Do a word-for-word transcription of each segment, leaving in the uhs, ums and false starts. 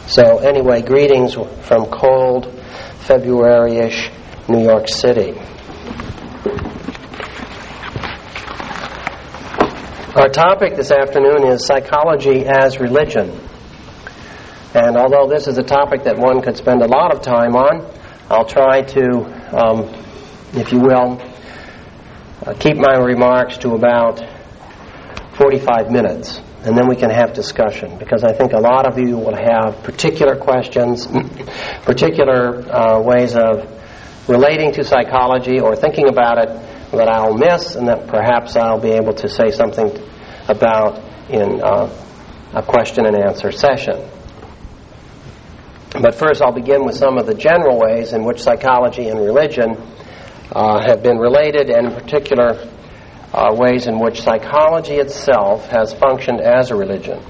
So anyway, greetings from cold, February-ish New York City. Our topic this afternoon is psychology as religion. And although this is a topic that one could spend a lot of time on, I'll try to, um, if you will, uh, keep my remarks to about forty-five minutes. And then we can have discussion, because I think a lot of you will have particular questions, particular uh, ways of relating to psychology or thinking about it that I'll miss, and that perhaps I'll be able to say something about in uh, a question and answer session. But first I'll begin with some of the general ways in which psychology and religion uh, have been related, and in particular Uh, ways in which psychology itself has functioned as a religion.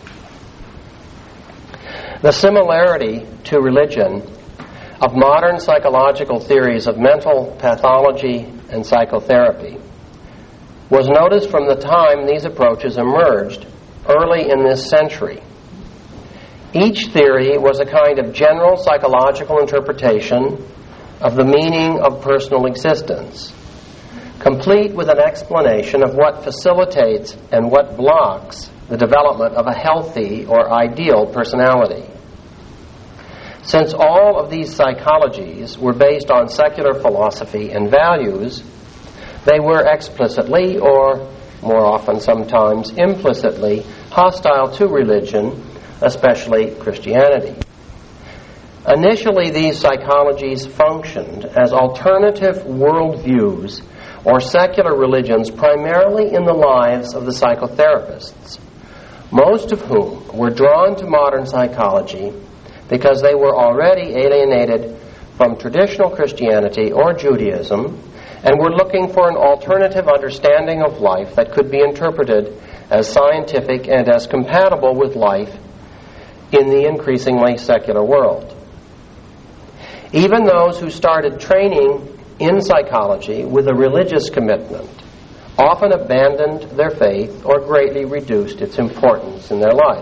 The similarity to religion of modern psychological theories of mental pathology and psychotherapy was noticed from the time these approaches emerged early in this century. Each theory was a kind of general psychological interpretation of the meaning of personal existence, complete with an explanation of what facilitates and what blocks the development of a healthy or ideal personality. Since all of these psychologies were based on secular philosophy and values, they were explicitly, or more often sometimes implicitly, hostile to religion, especially Christianity. Initially, these psychologies functioned as alternative worldviews or secular religions, primarily in the lives of the psychotherapists, most of whom were drawn to modern psychology because they were already alienated from traditional Christianity or Judaism and were looking for an alternative understanding of life that could be interpreted as scientific and as compatible with life in the increasingly secular world. Even those who started training in psychology with a religious commitment often abandoned their faith or greatly reduced its importance in their life.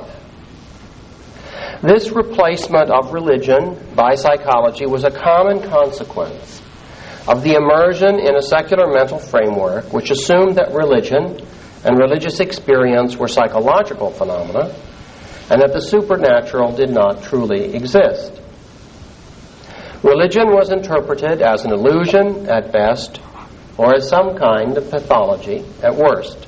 This replacement of religion by psychology was a common consequence of the immersion in a secular mental framework which assumed that religion and religious experience were psychological phenomena and that the supernatural did not truly exist. Religion was interpreted as an illusion at best, or as some kind of pathology at worst.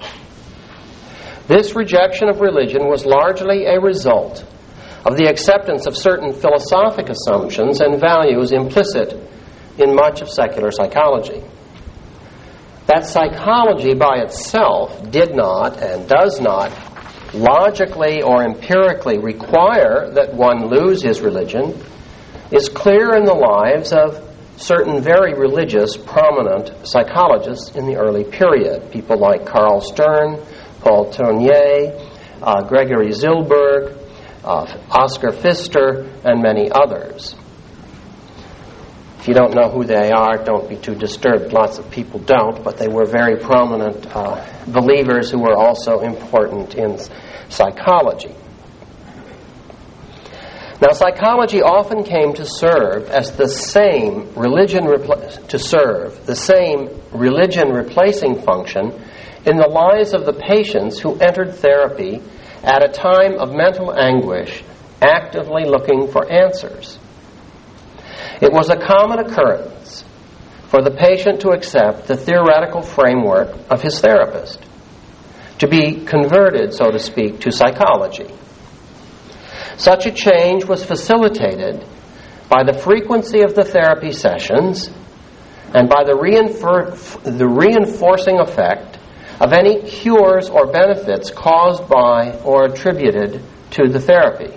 This rejection of religion was largely a result of the acceptance of certain philosophic assumptions and values implicit in much of secular psychology. That psychology by itself did not and does not logically or empirically require that one lose his religion is clear in the lives of certain very religious, prominent psychologists in the early period. People like Carl Stern, Paul Tournier, uh, Gregory Zilberg, uh, Oscar Pfister, and many others. If you don't know who they are, don't be too disturbed. Lots of people don't, but they were very prominent uh, believers who were also important in psychology. Now, psychology often came to serve as the same religion repl- to serve the same religion replacing function in the lives of the patients who entered therapy at a time of mental anguish, actively looking for answers. It was a common occurrence for the patient to accept the theoretical framework of his therapist, to be converted, so to speak, to psychology. Such a change was facilitated by the frequency of the therapy sessions and by the, reinfor- the reinforcing effect of any cures or benefits caused by or attributed to the therapy.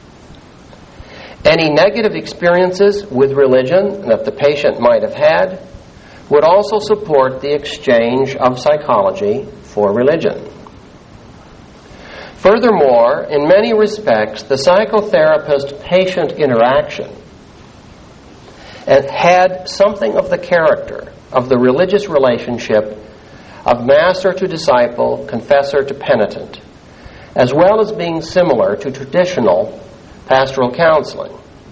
Any negative experiences with religion that the patient might have had would also support the exchange of psychology for religion. Furthermore, in many respects, the psychotherapist-patient interaction had something of the character of the religious relationship of master to disciple, confessor to penitent, as well as being similar to traditional pastoral counseling.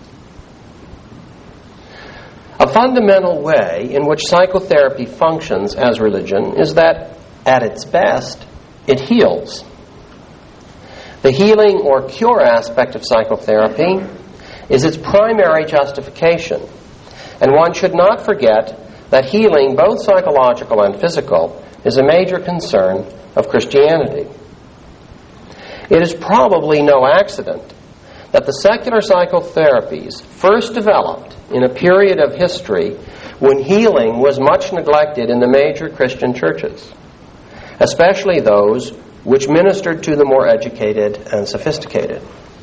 A fundamental way in which psychotherapy functions as religion is that, at its best, it heals. The healing or cure aspect of psychotherapy is its primary justification, and one should not forget that healing, both psychological and physical, is a major concern of Christianity. It is probably no accident that the secular psychotherapies first developed in a period of history when healing was much neglected in the major Christian churches, especially those which ministered to the more educated and sophisticated.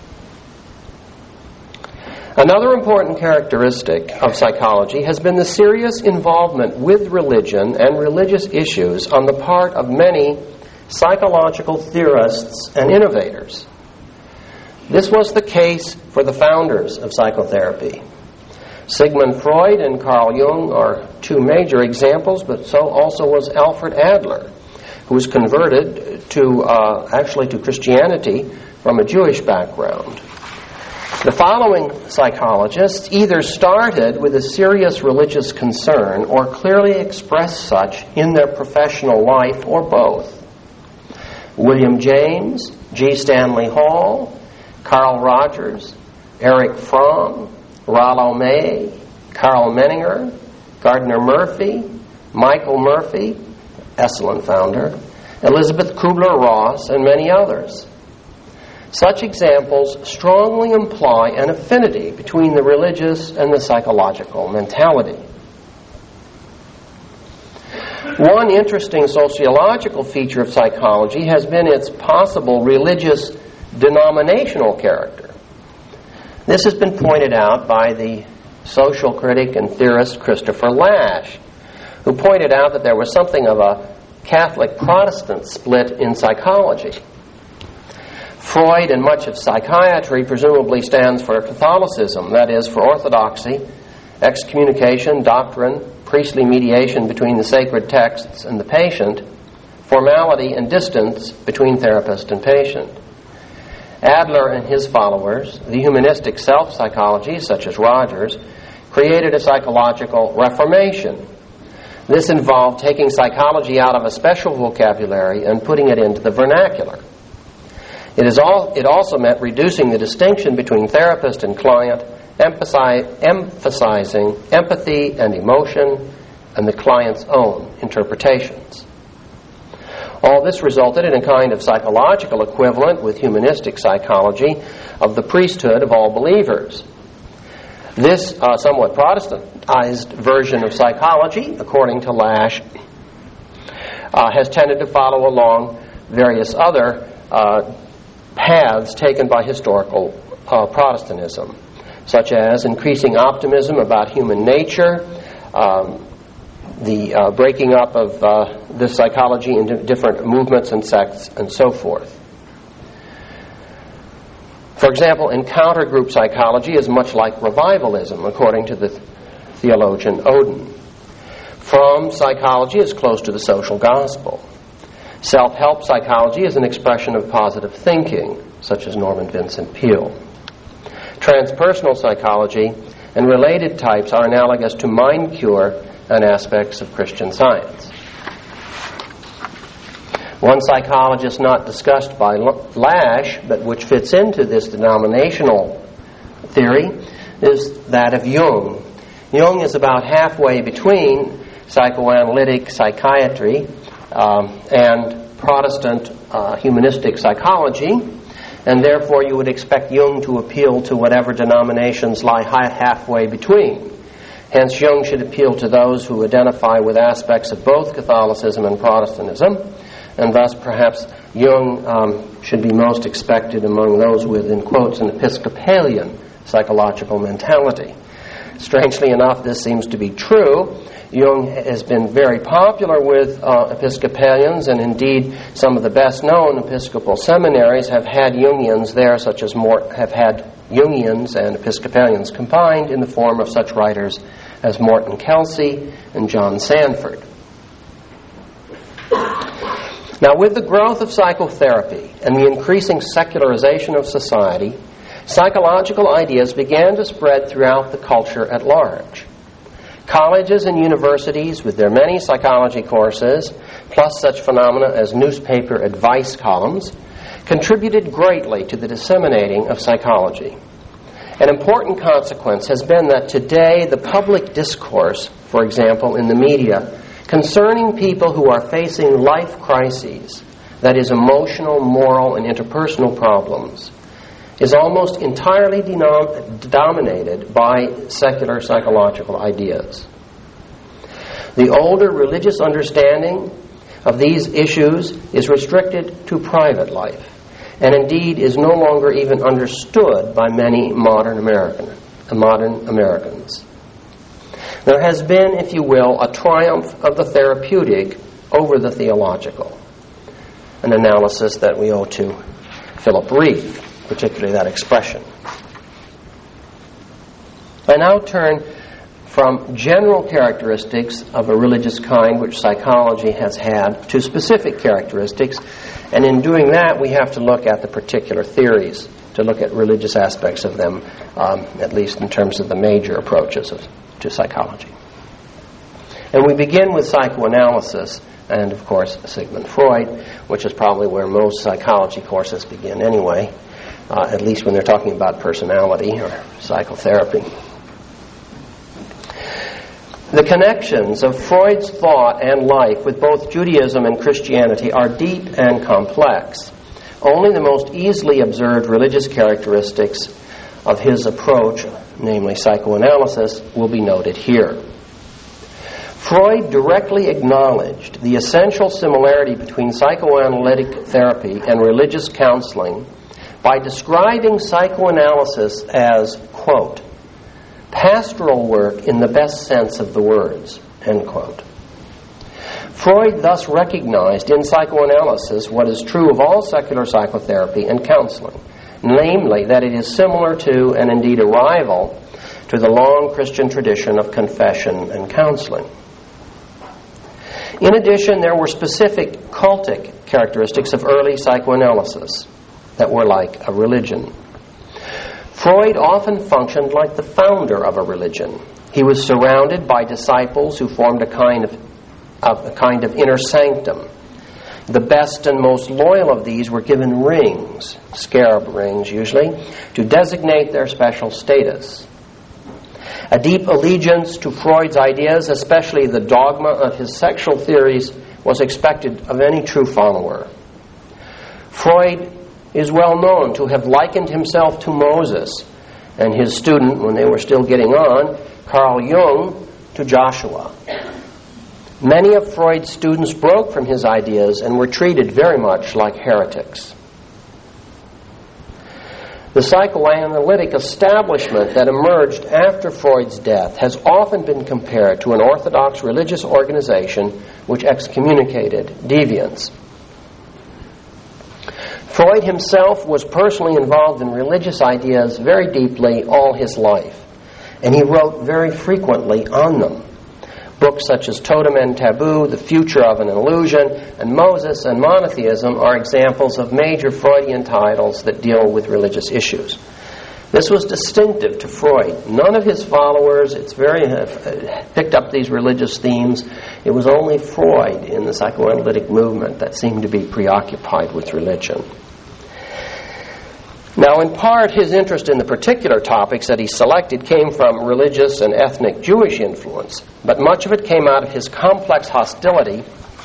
Another important characteristic of psychology has been the serious involvement with religion and religious issues on the part of many psychological theorists and innovators. This was the case for the founders of psychotherapy. Sigmund Freud and Carl Jung are two major examples, but so also was Alfred Adler, who was converted to uh, actually to Christianity from a Jewish background. The following psychologists either started with a serious religious concern or clearly expressed such in their professional life, or both. William James, G. Stanley Hall, Carl Rogers, Erich Fromm, Rollo May, Karl Menninger, Gardner Murphy, Michael Murphy, Esalen founder, Elizabeth Kubler-Ross, and many others. Such examples strongly imply an affinity between the religious and the psychological mentality. One interesting sociological feature of psychology has been its possible religious denominational character. This has been pointed out by the social critic and theorist Christopher Lasch, who pointed out that there was something of a Catholic-Protestant split in psychology. Freud and much of psychiatry presumably stands for Catholicism, that is, for orthodoxy, excommunication, doctrine, priestly mediation between the sacred texts and the patient, formality and distance between therapist and patient. Adler and his followers, the humanistic self-psychology, such as Rogers, created a psychological reformation. This involved taking psychology out of a special vocabulary and putting it into the vernacular. It, is all, it also meant reducing the distinction between therapist and client, emphasize, emphasizing empathy and emotion and the client's own interpretations. All this resulted in a kind of psychological equivalent with humanistic psychology of the priesthood of all believers. This uh, somewhat Protestantized version of psychology, according to Lasch, uh, has tended to follow along various other uh, paths taken by historical uh, Protestantism, such as increasing optimism about human nature, um, the uh, breaking up of uh, this psychology into different movements and sects, and so forth. For example, encounter group psychology is much like revivalism, according to the theologian Oden. Fromm psychology is close to the social gospel. Self-help psychology is an expression of positive thinking, such as Norman Vincent Peale. Transpersonal psychology and related types are analogous to mind cure and aspects of Christian Science. One psychologist not discussed by Lasch, but which fits into this denominational theory, is that of Jung. Jung is about halfway between psychoanalytic psychiatry um, and Protestant uh, humanistic psychology, and therefore you would expect Jung to appeal to whatever denominations lie halfway between. Hence, Jung should appeal to those who identify with aspects of both Catholicism and Protestantism, and thus perhaps Jung um, should be most expected among those with, in quotes, an Episcopalian psychological mentality. Strangely enough, this seems to be true. Jung has been very popular with uh, Episcopalians, and indeed some of the best-known Episcopal seminaries have had Jungians there, such as more, have had Jungians and Episcopalians combined in the form of such writers as Morton Kelsey and John Sanford. Now, with the growth of psychotherapy and the increasing secularization of society, psychological ideas began to spread throughout the culture at large. Colleges and universities, with their many psychology courses, plus such phenomena as newspaper advice columns, contributed greatly to the disseminating of psychology. An important consequence has been that today the public discourse, for example, in the media, concerning people who are facing life crises, that is, emotional, moral, and interpersonal problems, is almost entirely denom- dominated by secular psychological ideas. The older religious understanding of these issues is restricted to private life, and indeed is no longer even understood by many modern American, modern Americans. There has been, if you will, a triumph of the therapeutic over the theological, an analysis that we owe to Philip Rieff, particularly that expression. I now turn from general characteristics of a religious kind which psychology has had to specific characteristics, and in doing that we have to look at the particular theories, to look at religious aspects of them, um, at least in terms of the major approaches of, to psychology. And we begin with psychoanalysis, and of course Sigmund Freud, which is probably where most psychology courses begin anyway, uh, at least when they're talking about personality or psychotherapy. The connections of Freud's thought and life with both Judaism and Christianity are deep and complex. Only the most easily observed religious characteristics of his approach, namely psychoanalysis, will be noted here. Freud directly acknowledged the essential similarity between psychoanalytic therapy and religious counseling by describing psychoanalysis as, quote, pastoral work in the best sense of the words, end quote. Freud thus recognized in psychoanalysis what is true of all secular psychotherapy and counseling, namely that it is similar to, and indeed a rival to, the long Christian tradition of confession and counseling. In addition, there were specific cultic characteristics of early psychoanalysis that were like a religion. Freud often functioned like the founder of a religion. He was surrounded by disciples who formed a kind of, of a kind of inner sanctum. The best and most loyal of these were given rings, scarab rings usually, to designate their special status. A deep allegiance to Freud's ideas, especially the dogma of his sexual theories, was expected of any true follower. Freud is well known to have likened himself to Moses, and his student, when they were still getting on, Carl Jung, to Joshua. Many of Freud's students broke from his ideas and were treated very much like heretics. The psychoanalytic establishment that emerged after Freud's death has often been compared to an orthodox religious organization which excommunicated deviants. Freud himself was personally involved in religious ideas very deeply all his life, and he wrote very frequently on them. Books such as Totem and Taboo, The Future of an Illusion, and Moses and Monotheism are examples of major Freudian titles that deal with religious issues. This was distinctive to Freud. None of his followers it's very uh, picked up these religious themes. It was only Freud in the psychoanalytic movement that seemed to be preoccupied with religion. Now, in part, his interest in the particular topics that he selected came from religious and ethnic Jewish influence, but much of it came out of his complex hostility,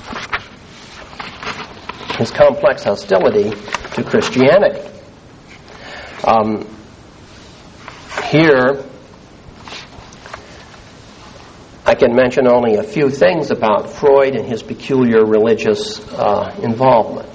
his complex hostility to Christianity. Um, here, I can mention only a few things about Freud and his peculiar religious uh, involvement.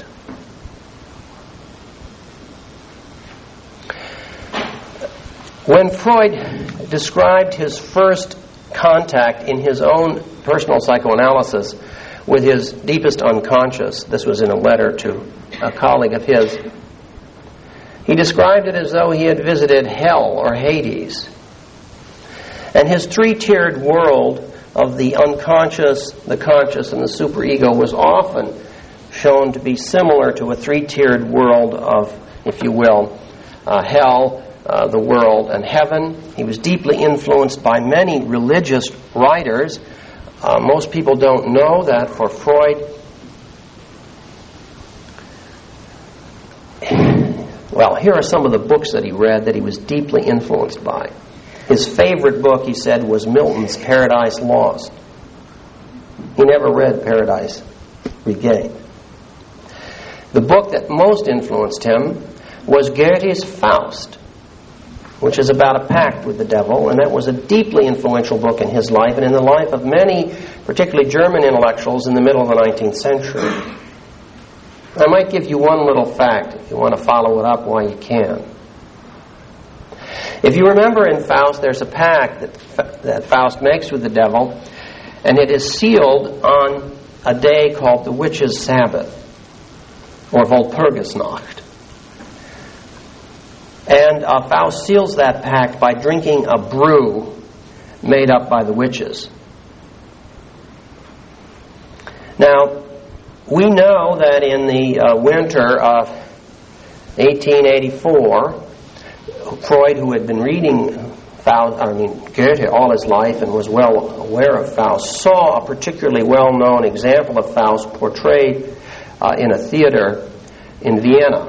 When Freud described his first contact in his own personal psychoanalysis with his deepest unconscious, this was in a letter to a colleague of his, he described it as though he had visited hell or Hades. And his three-tiered world of the unconscious, the conscious, and the superego was often shown to be similar to a three-tiered world of, if you will, uh, hell, uh, the world and heaven. He was deeply influenced by many religious writers. Uh, most people don't know that for Freud, well, here are some of the books that he read that he was deeply influenced by. His favorite book, he said, was Milton's Paradise Lost. He never read Paradise Regained. The book that most influenced him was Goethe's Faust, which is about a pact with the devil, and that was a deeply influential book in his life and in the life of many, particularly German intellectuals in the middle of the nineteenth century. I might give you one little fact if you want to follow it up while you can. If you remember in Faust, there's a pact that, that Faust makes with the devil, and it is sealed on a day called the Witches' Sabbath, or Walpurgisnacht. And uh, Faust seals that pact by drinking a brew made up by the witches. Now, we know that in the uh, winter of eighteen eighty-four, Freud, who had been reading Faust, I mean Goethe all his life and was well aware of Faust, saw a particularly well-known example of Faust portrayed uh, in a theater in Vienna.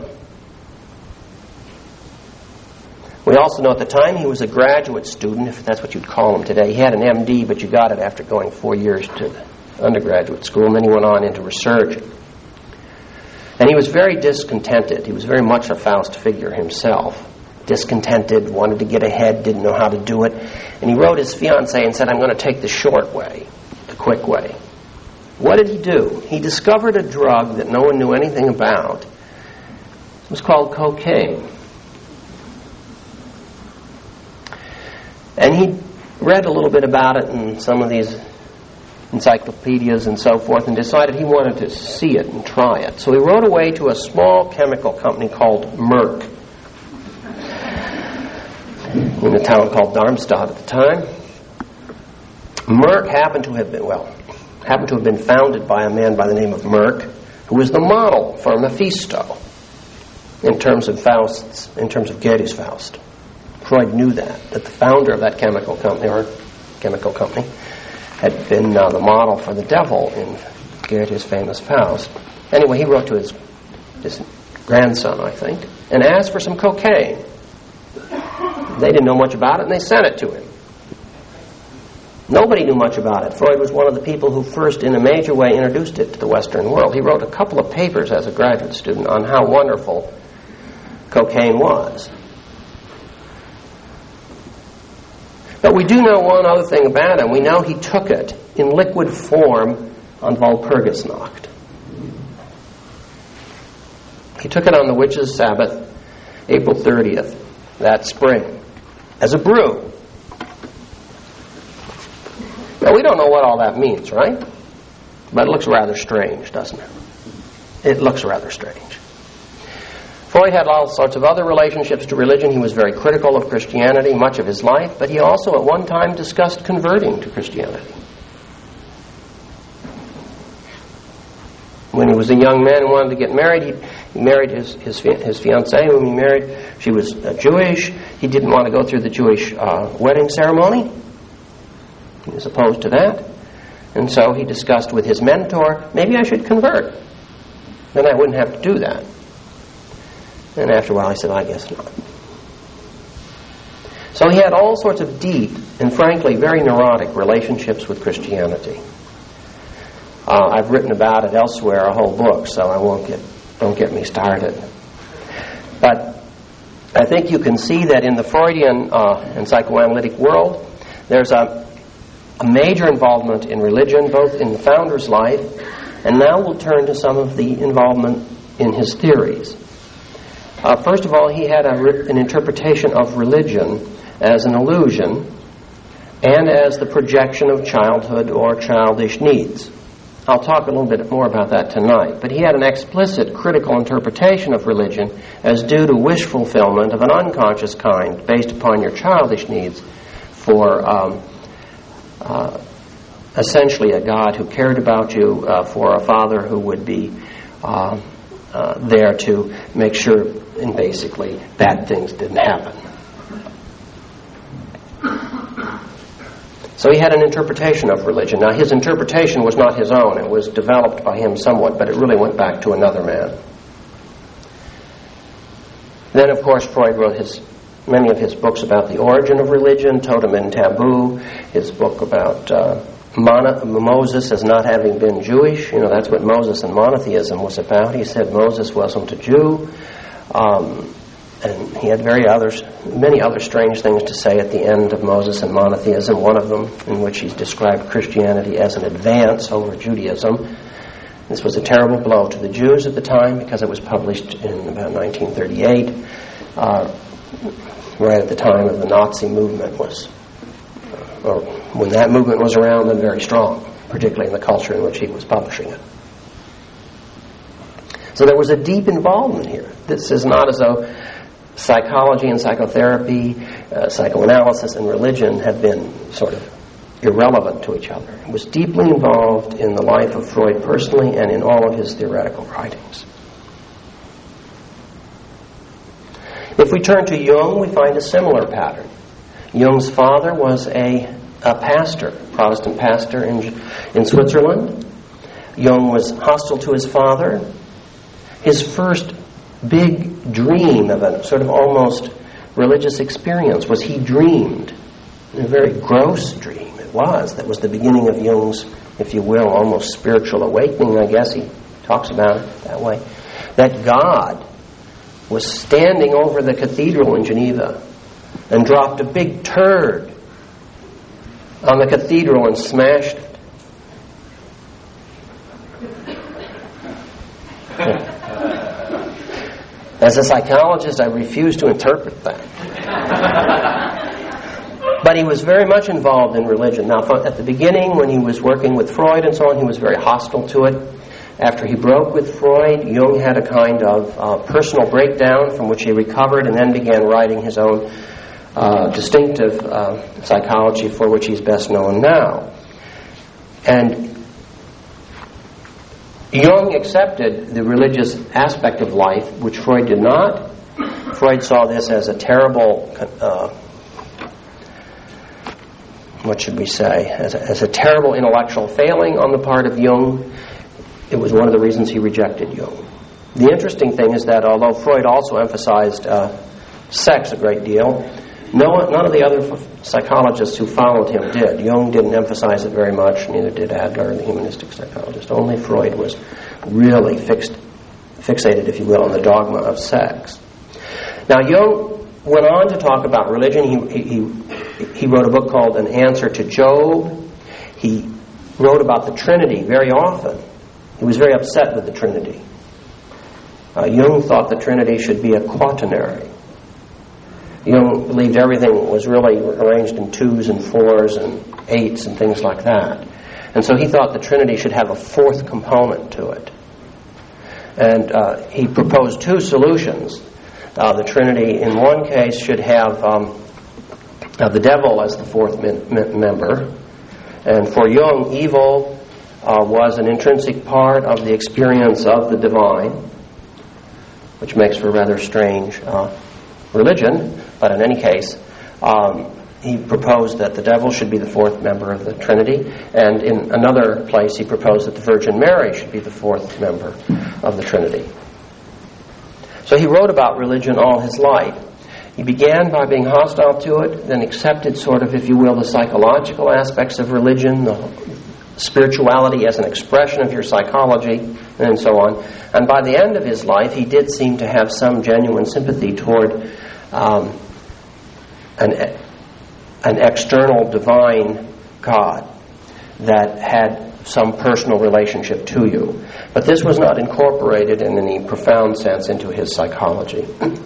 We also know at the time he was a graduate student, if that's what you'd call him today. He had an M D, but you got it after going four years to the undergraduate school, and then he went on into research. And he was very discontented. He was very much a Faust figure himself. Discontented, wanted to get ahead, didn't know how to do it. And he wrote his fiancée and said, I'm going to take the short way, the quick way. What did he do? He discovered a drug that no one knew anything about. It was called cocaine. And he read a little bit about it in some of these encyclopedias and so forth and decided he wanted to see it and try it. So he wrote away to a small chemical company called Merck in a town called Darmstadt at the time. Merck happened to have been, well, happened to have been founded by a man by the name of Merck, who was the model for Mephisto in terms of Faust's, in terms of Goethe's Faust. Freud knew that, that the founder of that chemical company, or chemical company, had been uh, the model for the devil in Goethe's famous Faust. Anyway, he wrote to his, his grandson, I think, and asked for some cocaine. They didn't know much about it, and they sent it to him. Nobody knew much about it. Freud was one of the people who first, in a major way, introduced it to the Western world. He wrote a couple of papers as a graduate student on how wonderful cocaine was. But we do know one other thing about him. We know he took it in liquid form on Walpurgisnacht. He took it on the Witches' Sabbath, April thirtieth, that spring, as a brew. Now, we don't know what all that means, right? But it looks rather strange, doesn't it? It looks rather strange. Freud had all sorts of other relationships to religion. He was very critical of Christianity much of his life, but he also at one time discussed converting to Christianity. When he was a young man and wanted to get married, he, he married his, his, his fiancée, whom he married. She was uh, Jewish. He didn't want to go through the Jewish uh, wedding ceremony. He was opposed to that. And so he discussed with his mentor, maybe I should convert. Then I wouldn't have to do that. And after a while I said, I guess not. So he had all sorts of deep and frankly very neurotic relationships with Christianity. Uh, I've written about it elsewhere, a whole book, so I won't get, don't get me started. But I think you can see that in the Freudian uh, and psychoanalytic world, there's a, a major involvement in religion, both in the founder's life, and now we'll turn to some of the involvement in his theories. Uh, first of all, he had a, an interpretation of religion as an illusion and as the projection of childhood or childish needs. I'll talk a little bit more about that tonight. But he had an explicit critical interpretation of religion as due to wish fulfillment of an unconscious kind based upon your childish needs for um, uh, essentially a God who cared about you, uh, for a father who would be uh, uh, there to make sure, and basically, bad things didn't happen. So he had an interpretation of religion. Now, his interpretation was not his own. It was developed by him somewhat, but it really went back to another man. Then, of course, Freud wrote his many of his books about the origin of religion, Totem and Taboo, his book about uh, mono- Moses as not having been Jewish. You know, that's what Moses and monotheism was about. He said Moses wasn't a Jew. Um, and he had very others, many other strange things to say at the end of Moses and monotheism, one of them in which he described Christianity as an advance over Judaism. This was a terrible blow to the Jews at the time because it was published in about nineteen thirty-eight, uh, right at the time of the Nazi movement was, uh, or when that movement was around and very strong, particularly in the culture in which he was publishing it. So there was a deep involvement here. This is not as though psychology and psychotherapy, uh, psychoanalysis and religion have been sort of irrelevant to each other. It was deeply involved in the life of Freud personally and in all of his theoretical writings. If we turn to Jung, we find a similar pattern. Jung's father was a, a pastor, Protestant pastor in, in Switzerland. Jung was hostile to his father. His first big dream of a sort of almost religious experience was he dreamed, a very gross dream it was, that was the beginning of Jung's, if you will, almost spiritual awakening, I guess he talks about it that way, that God was standing over the cathedral in Geneva and dropped a big turd on the cathedral and smashed it. As a psychologist, I refuse to interpret that. But he was very much involved in religion. Now, at the beginning, when he was working with Freud and so on, he was very hostile to it. After he broke with Freud, Jung had a kind of uh, personal breakdown from which he recovered and then began writing his own uh, distinctive uh, psychology for which he's best known now. And Jung accepted the religious aspect of life, which Freud did not. Freud saw this as a terrible, uh, what should we say, as a, as a terrible intellectual failing on the part of Jung. It was one of the reasons he rejected Jung. The interesting thing is that although Freud also emphasized uh, sex a great deal, no, none of the other psychologists who followed him did. Jung didn't emphasize it very much, neither did Adler, the humanistic psychologist. Only Freud was really fixed, fixated, if you will, on the dogma of sex. Now, Jung went on to talk about religion. He, he, he wrote a book called An Answer to Job. He wrote about the Trinity very often. He was very upset with the Trinity. Uh, Jung thought the Trinity should be a quaternary. Jung believed everything was really arranged in twos and fours and eights and things like that. And so he thought the Trinity should have a fourth component to it. And uh, he proposed two solutions. Uh, the Trinity, in one case, should have um, uh, the devil as the fourth min- min- member. And for Jung, evil uh, was an intrinsic part of the experience of the divine, which makes for a rather strange uh, religion. But in any case, um, he proposed that the devil should be the fourth member of the Trinity, and in another place he proposed that the Virgin Mary should be the fourth member of the Trinity. So he wrote about religion all his life. He began by being hostile to it, then accepted sort of, if you will, the psychological aspects of religion, the spirituality as an expression of your psychology, and so on. And by the end of his life, he did seem to have some genuine sympathy toward um, an, an external divine God that had some personal relationship to you. But this was not incorporated in any profound sense into his psychology.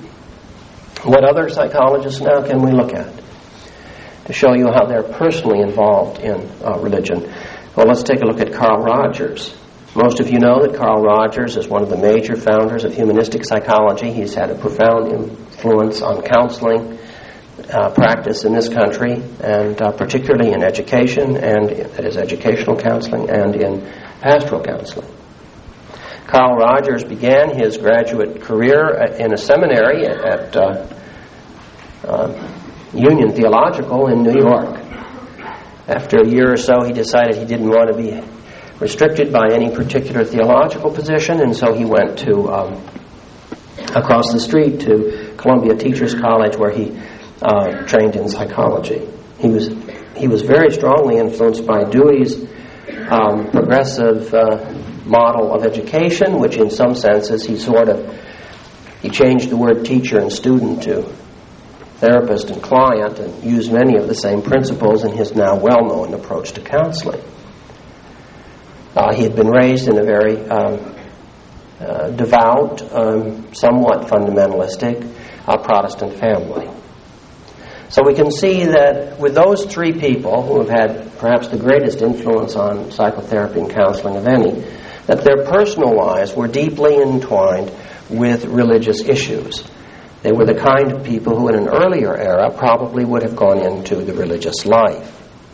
What other psychologists now can we look at to show you how they're personally involved in uh, religion? Well, let's take a look at Carl Rogers. Most of you know that Carl Rogers is one of the major founders of humanistic psychology. He's had a profound influence on counseling uh, practice in this country, and uh, particularly in education, and that is educational counseling, and in pastoral counseling. Carl Rogers began his graduate career in a seminary at uh, uh, Union Theological in New York. After a year or so, he decided he didn't want to be restricted by any particular theological position, and so he went to um, across the street to Columbia Teachers College, where he uh, trained in psychology. He was he was very strongly influenced by Dewey's um, progressive uh, model of education, which in some senses he sort of he changed the word teacher and student to therapist and client, and used many of the same principles in his now well-known approach to counseling. Uh, he had been raised in a very um, uh, devout, um, somewhat fundamentalistic uh, Protestant family. So we can see that with those three people who have had perhaps the greatest influence on psychotherapy and counseling of any, that their personal lives were deeply entwined with religious issues. They were the kind of people who in an earlier era probably would have gone into the religious life.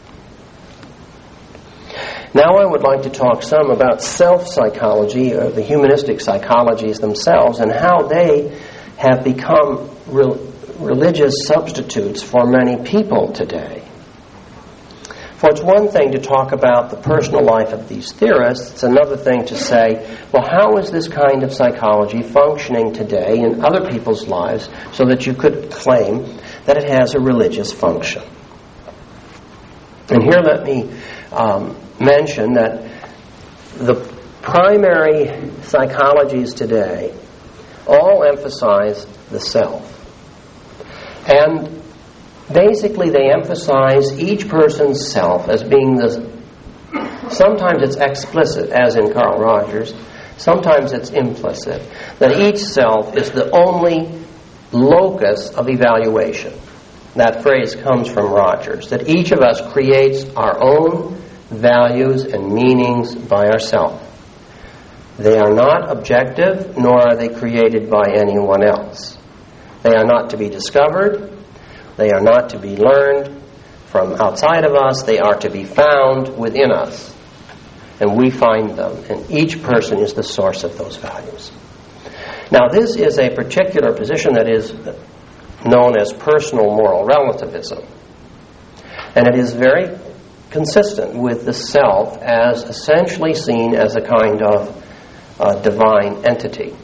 Now I would like to talk some about self-psychology, or the humanistic psychologies themselves, and how they have become re- religious substitutes for many people today. For it's one thing to talk about the personal life of these theorists. It's another thing to say, well, how is this kind of psychology functioning today in other people's lives so that you could claim that it has a religious function? And here let me um, mention that the primary psychologies today all emphasize the self. And basically, they emphasize each person's self as being the... Sometimes it's explicit, as in Carl Rogers. Sometimes it's implicit. That each self is the only locus of evaluation. That phrase comes from Rogers. That each of us creates our own values and meanings by ourselves. They are not objective, nor are they created by anyone else. They are not to be discovered. They are not to be learned from outside of us. They are to be found within us. And we find them. And each person is the source of those values. Now, this is a particular position that is known as personal moral relativism. And it is very consistent with the self as essentially seen as a kind of uh, divine entity.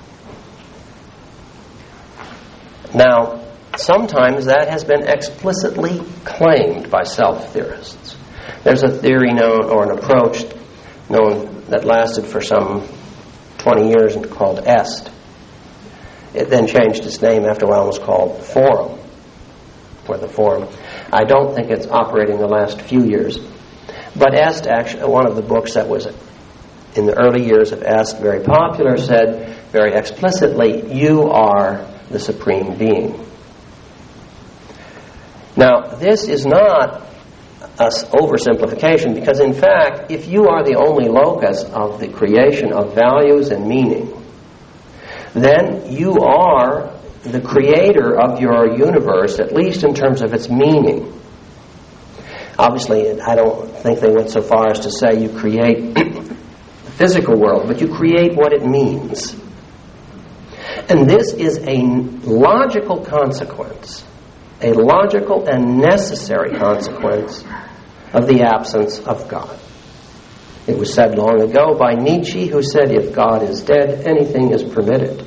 Now, sometimes that has been explicitly claimed by self-theorists. There's a theory known, or an approach known, that lasted for some twenty years and called EST. It then changed its name after a while and was called Forum, or the Forum. I don't think it's operating the last few years. But EST, actually, one of the books that was in the early years of EST very popular, said very explicitly, you are the supreme being. Now, this is not an oversimplification, because in fact, if you are the only locus of the creation of values and meaning, then you are the creator of your universe, at least in terms of its meaning. Obviously, I don't think they went so far as to say you create the physical world, but you create what it means. And this is a logical consequence, a logical and necessary consequence of the absence of God. It was said long ago by Nietzsche, who said, if God is dead, anything is permitted.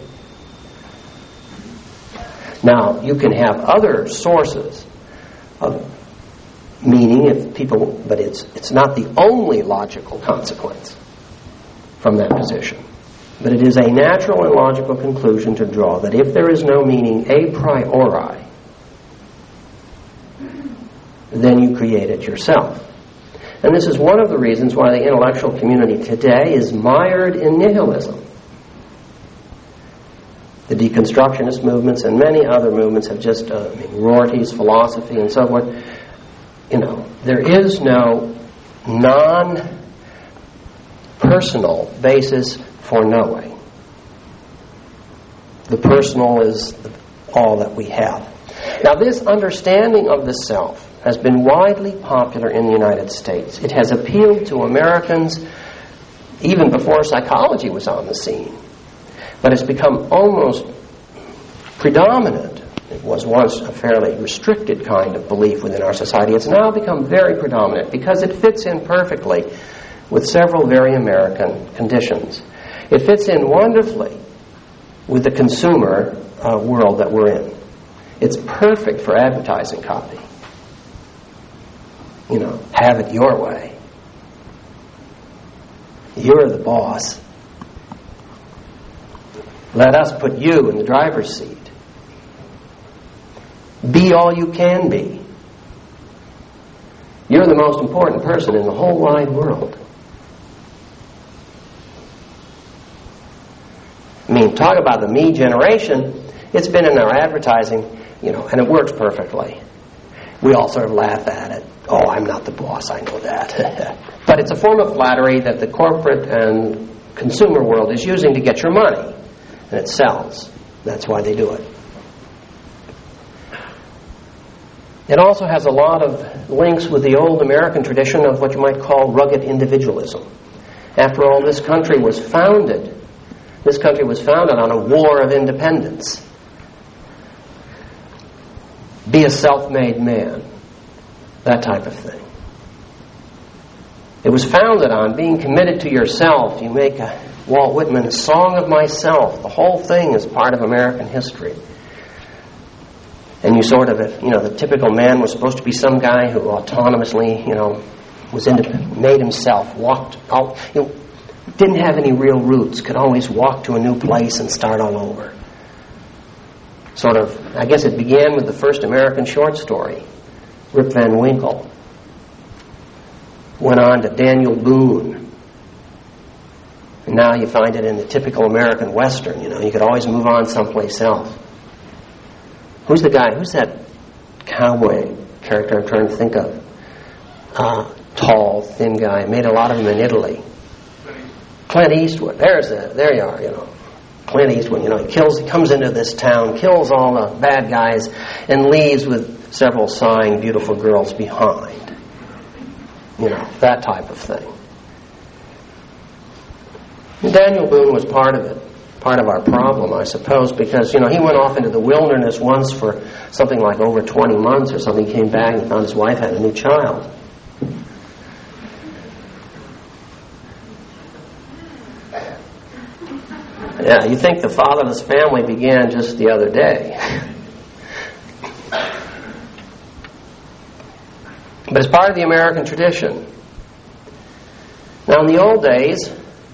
Now, you can have other sources of meaning if people, but it's it's not the only logical consequence from that position. But it is a natural and logical conclusion to draw that if there is no meaning a priori, then you create it yourself. And this is one of the reasons why the intellectual community today is mired in nihilism. The deconstructionist movements and many other movements have just, uh, I mean, Rorty's philosophy and so forth. You know, there is no non-personal basis for knowing. The personal is all that we have. Now, this understanding of the self has been widely popular in the United States. It has appealed to Americans even before psychology was on the scene. But it's become almost predominant It was once a fairly restricted kind of belief within our society. It's now become very predominant because it fits in perfectly with several very American conditions. It fits in wonderfully with the consumer uh, world that we're in. It's perfect for advertising copy. You know, have it your way. You're the boss. Let us put you in the driver's seat. Be all you can be. You're the most important person in the whole wide world. I mean, talk about the me generation. It's been in our advertising, you know, and it works perfectly. We all sort of laugh at it. Oh, I'm not the boss, I know that. But it's a form of flattery that the corporate and consumer world is using to get your money. And it sells. That's why they do it. It also has a lot of links with the old American tradition of what you might call rugged individualism. After all, this country was founded, this country was founded on a war of independence. Be a self-made man. That type of thing. It was founded on being committed to yourself. You make a, Walt Whitman, a song of myself. The whole thing is part of American history. And you sort of, you know, the typical man was supposed to be some guy who autonomously, you know, was independent, made himself, walked out, you know, didn't have any real roots, could always walk to a new place and start all over. Sort of, I guess it began with the first American short story, Rip Van Winkle. Went on to Daniel Boone. And now you find it in the typical American Western, you know, you could always move on someplace else. Who's the guy? Who's that cowboy character I'm trying to think of? Uh, tall, thin guy. Made a lot of them in Italy. Clint Eastwood. There's a, there you are, you know. Clint Eastwood, you know, he kills, he comes into this town, kills all the bad guys, and leaves with several sighing, beautiful girls behind. You know, that type of thing. And Daniel Boone was part of it. Part of our problem, I suppose, because, you know, he went off into the wilderness once for something like over twenty months or something. He came back and found his wife had a new child. Yeah, you think the fatherless family began just the other day. But it's part of the American tradition. Now, in the old days,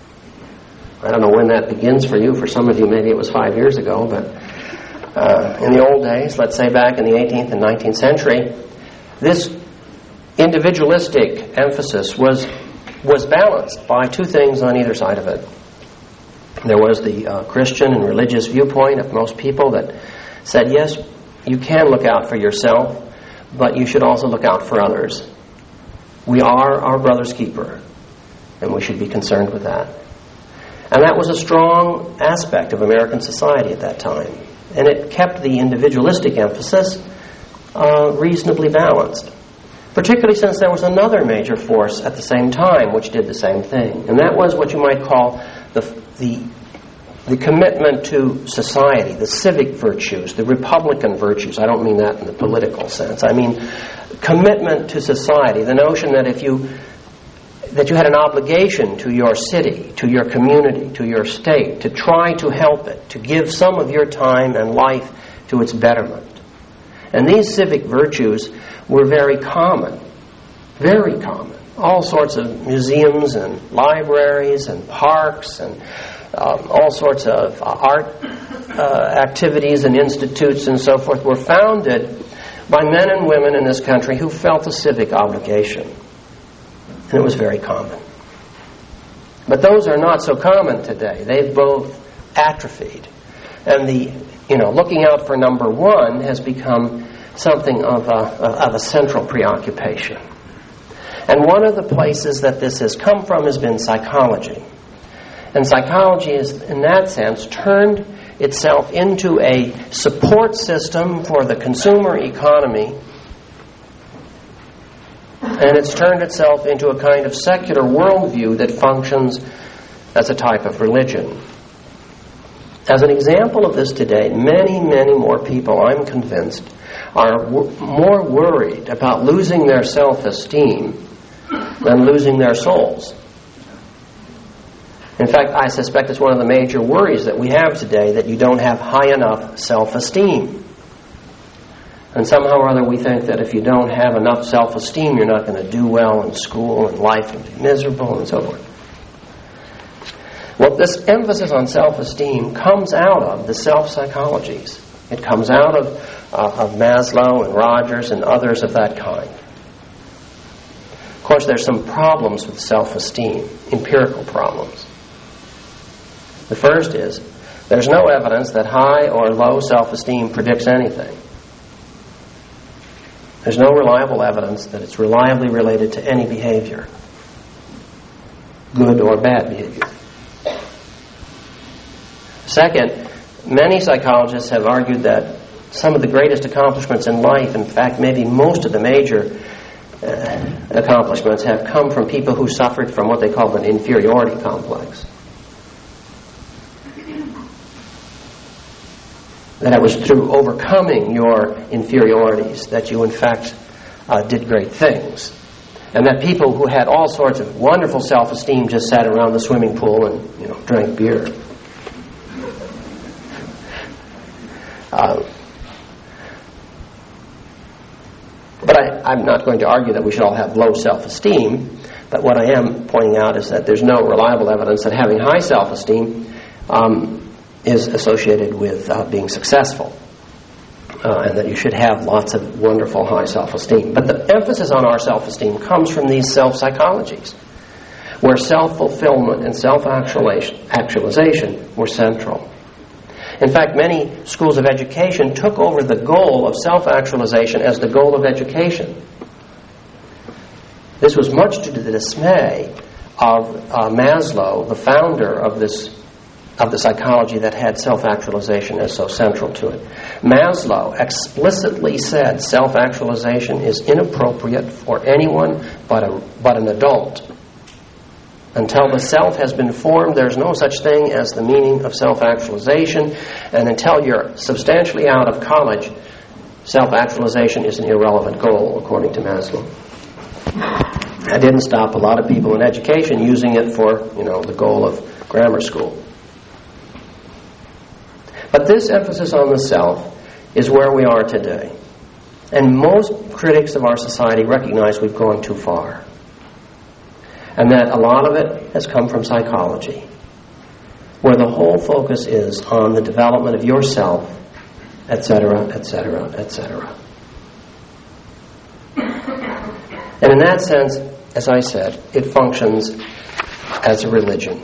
I don't know when that begins for you. For some of you, maybe it was five years ago. But uh, in the old days, let's say back in the eighteenth and nineteenth century, this individualistic emphasis was was balanced by two things on either side of it. There was the uh, Christian and religious viewpoint of most people that said, yes, you can look out for yourself, but you should also look out for others. We are our brother's keeper, and we should be concerned with that. And that was a strong aspect of American society at that time. And it kept the individualistic emphasis uh, reasonably balanced. Particularly since there was another major force at the same time which did the same thing. And that was what you might call the, the, the commitment to society, the civic virtues, the Republican virtues. I don't mean that in the political sense. I mean commitment to society, the notion that if you that you had an obligation to your city, to your community, to your state, to try to help it, to give some of your time and life to its betterment. And these civic virtues were very common, very common. All sorts of museums and libraries and parks and um, all sorts of art uh, activities and institutes and so forth were founded by men and women in this country who felt a civic obligation. And it was very common. But those are not so common today. They've both atrophied. And the, you know, looking out for number one has become something of a, of a central preoccupation. And one of the places that this has come from has been psychology. And psychology has, in that sense, turned itself into a support system for the consumer economy. And it's turned itself into a kind of secular worldview that functions as a type of religion. As an example of this today, many, many more people, I'm convinced, are w- more worried about losing their self-esteem than losing their souls. In fact, I suspect it's one of the major worries that we have today, that you don't have high enough self-esteem. And somehow or other we think that if you don't have enough self-esteem, you're not going to do well in school and life will be miserable and so forth. Well, this emphasis on self-esteem comes out of the self-psychologies. It comes out of, uh, of Maslow and Rogers and others of that kind. Of course, there's some problems with self-esteem, empirical problems. The first is, there's no evidence that high or low self-esteem predicts anything. There's no reliable evidence that it's reliably related to any behavior, good or bad behavior. Second, many psychologists have argued that some of the greatest accomplishments in life, in fact, maybe most of the major uh, accomplishments, have come from people who suffered from what they call an inferiority complex. That it was through overcoming your inferiorities that you, in fact, uh, did great things. And that people who had all sorts of wonderful self-esteem just sat around the swimming pool and, you know, drank beer. Uh, but I, I'm not going to argue that we should all have low self-esteem, but what I am pointing out is that there's no reliable evidence that having high self-esteem um, is associated with uh, being successful, uh, and that you should have lots of wonderful high self-esteem. But the emphasis on our self-esteem comes from these self-psychologies, where self-fulfillment and self-actualization were central. In fact, many schools of education took over the goal of self-actualization as the goal of education. This was much to the dismay of uh, Maslow, the founder of this of the psychology that had self-actualization as so central to it. Maslow explicitly said self-actualization is inappropriate for anyone but a, but an adult. Until the self has been formed, there's no such thing as the meaning of self-actualization, and until you're substantially out of college, self-actualization is an irrelevant goal, according to Maslow. That didn't stop a lot of people in education using it for, you know, the goal of grammar school. But this emphasis on the self is where we are today. And most critics of our society recognize we've gone too far. And that a lot of it has come from psychology, where the whole focus is on the development of yourself, et cetera, et cetera, et cetera. And in that sense, as I said, it functions as a religion.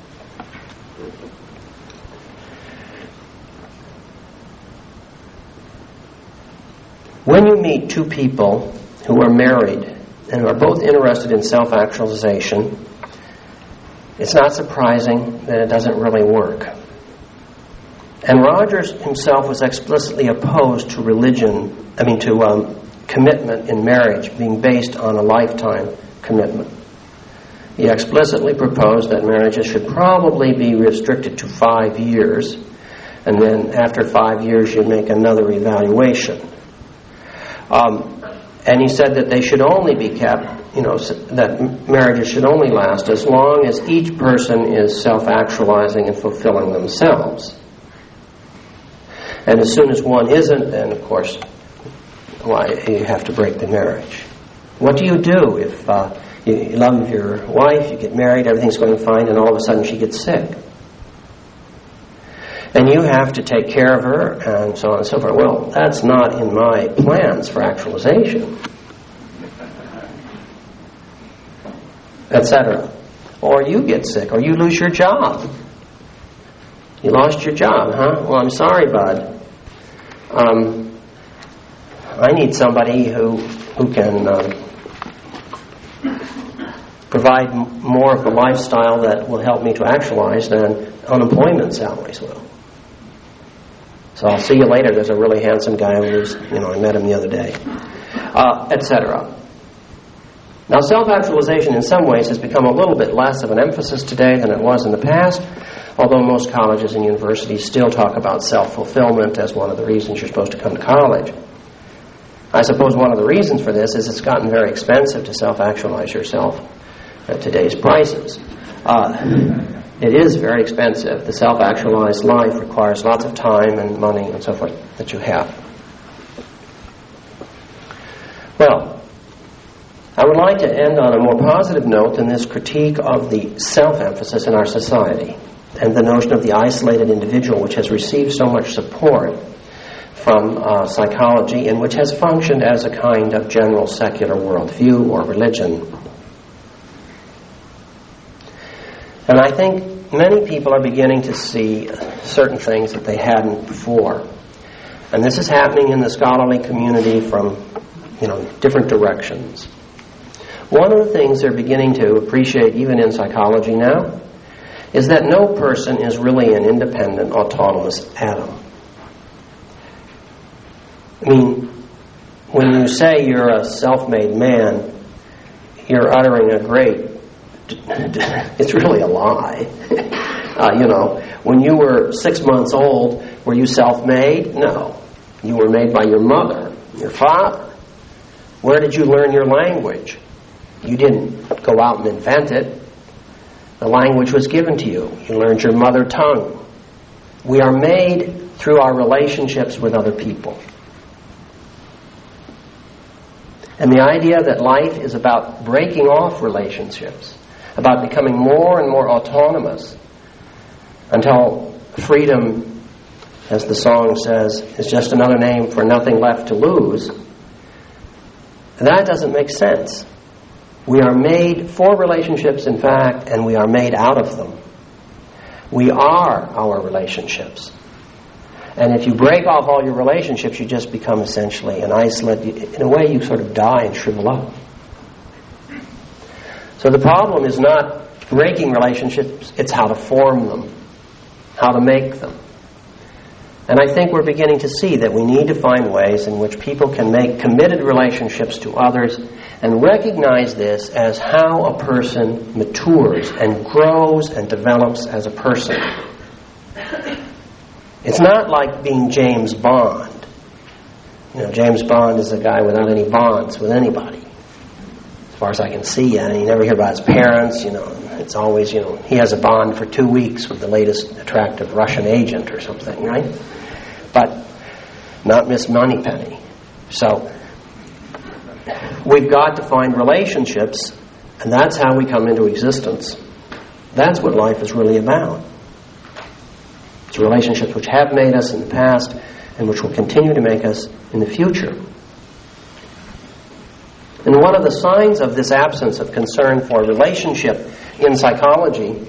When you meet two people who are married and are both interested in self-actualization, it's not surprising that it doesn't really work. And Rogers himself was explicitly opposed to religion, I mean to um, commitment in marriage being based on a lifetime commitment. He explicitly proposed that marriages should probably be restricted to five years, and then after five years you'd make another evaluation. Um, and he said that they should only be kept, you know, that marriages should only last as long as each person is self-actualizing and fulfilling themselves. And as soon as one isn't, then of course, why, you have to break the marriage. What do you do if uh, you, you love your wife, you get married, everything's going fine, and all of a sudden she gets sick? And you have to take care of her, and so on and so forth. Well, that's not in my plans for actualization, et cetera. Or you get sick, or you lose your job. You lost your job, huh? Well, I'm sorry, bud. Um, I need somebody who who can um, provide m- more of the lifestyle that will help me to actualize than unemployment salaries will. So I'll see you later. There's a really handsome guy who's, you know, I met him the other day, uh, et cetera. Now, self-actualization in some ways has become a little bit less of an emphasis today than it was in the past. although most colleges and universities still talk about self-fulfillment as one of the reasons you're supposed to come to college. I suppose one of the reasons for this is it's gotten very expensive to self-actualize yourself at today's prices. Uh, it is very expensive. The self-actualized life requires lots of time and money and so forth that you have. Well, I would like to end on a more positive note than this critique of the self-emphasis in our society and the notion of the isolated individual, which has received so much support from uh, psychology and which has functioned as a kind of general secular worldview or religion. And I think many people are beginning to see certain things that they hadn't before. And this is happening in the scholarly community from, you know, different directions. One of the things they're beginning to appreciate even in psychology now is that no person is really an independent, autonomous atom. I mean, when you say you're a self-made man, you're uttering a great, it's really a lie. uh, you know, when you were six months old, were you self-made? No. You were made by your mother, your father. Where did you learn your language? You didn't go out and invent it. The language was given to you. You learned your mother tongue. We are made through our relationships with other people. And the idea that life is about breaking off relationships, about becoming more and more autonomous until freedom, as the song says, is just another name for nothing left to lose, that doesn't make sense. We are made for relationships, in fact, and we are made out of them. We are our relationships. And if you break off all your relationships, you just become essentially an isolate. In a way, you sort of die and shrivel up. So the problem is not breaking relationships, it's how to form them, how to make them. And I think we're beginning to see that we need to find ways in which people can make committed relationships to others and recognize this as how a person matures and grows and develops as a person. It's not like being James Bond. You know, James Bond is a guy without any bonds with anybody, as far as I can see. And you never hear about his parents. You know, it's always, you know, he has a bond for two weeks with the latest attractive Russian agent or something, right? But not Miss Moneypenny. So we've got to find relationships, and that's how we come into existence. That's what life is really about. It's relationships which have made us in the past and which will continue to make us in the future. And one of the signs of this absence of concern for relationship in psychology,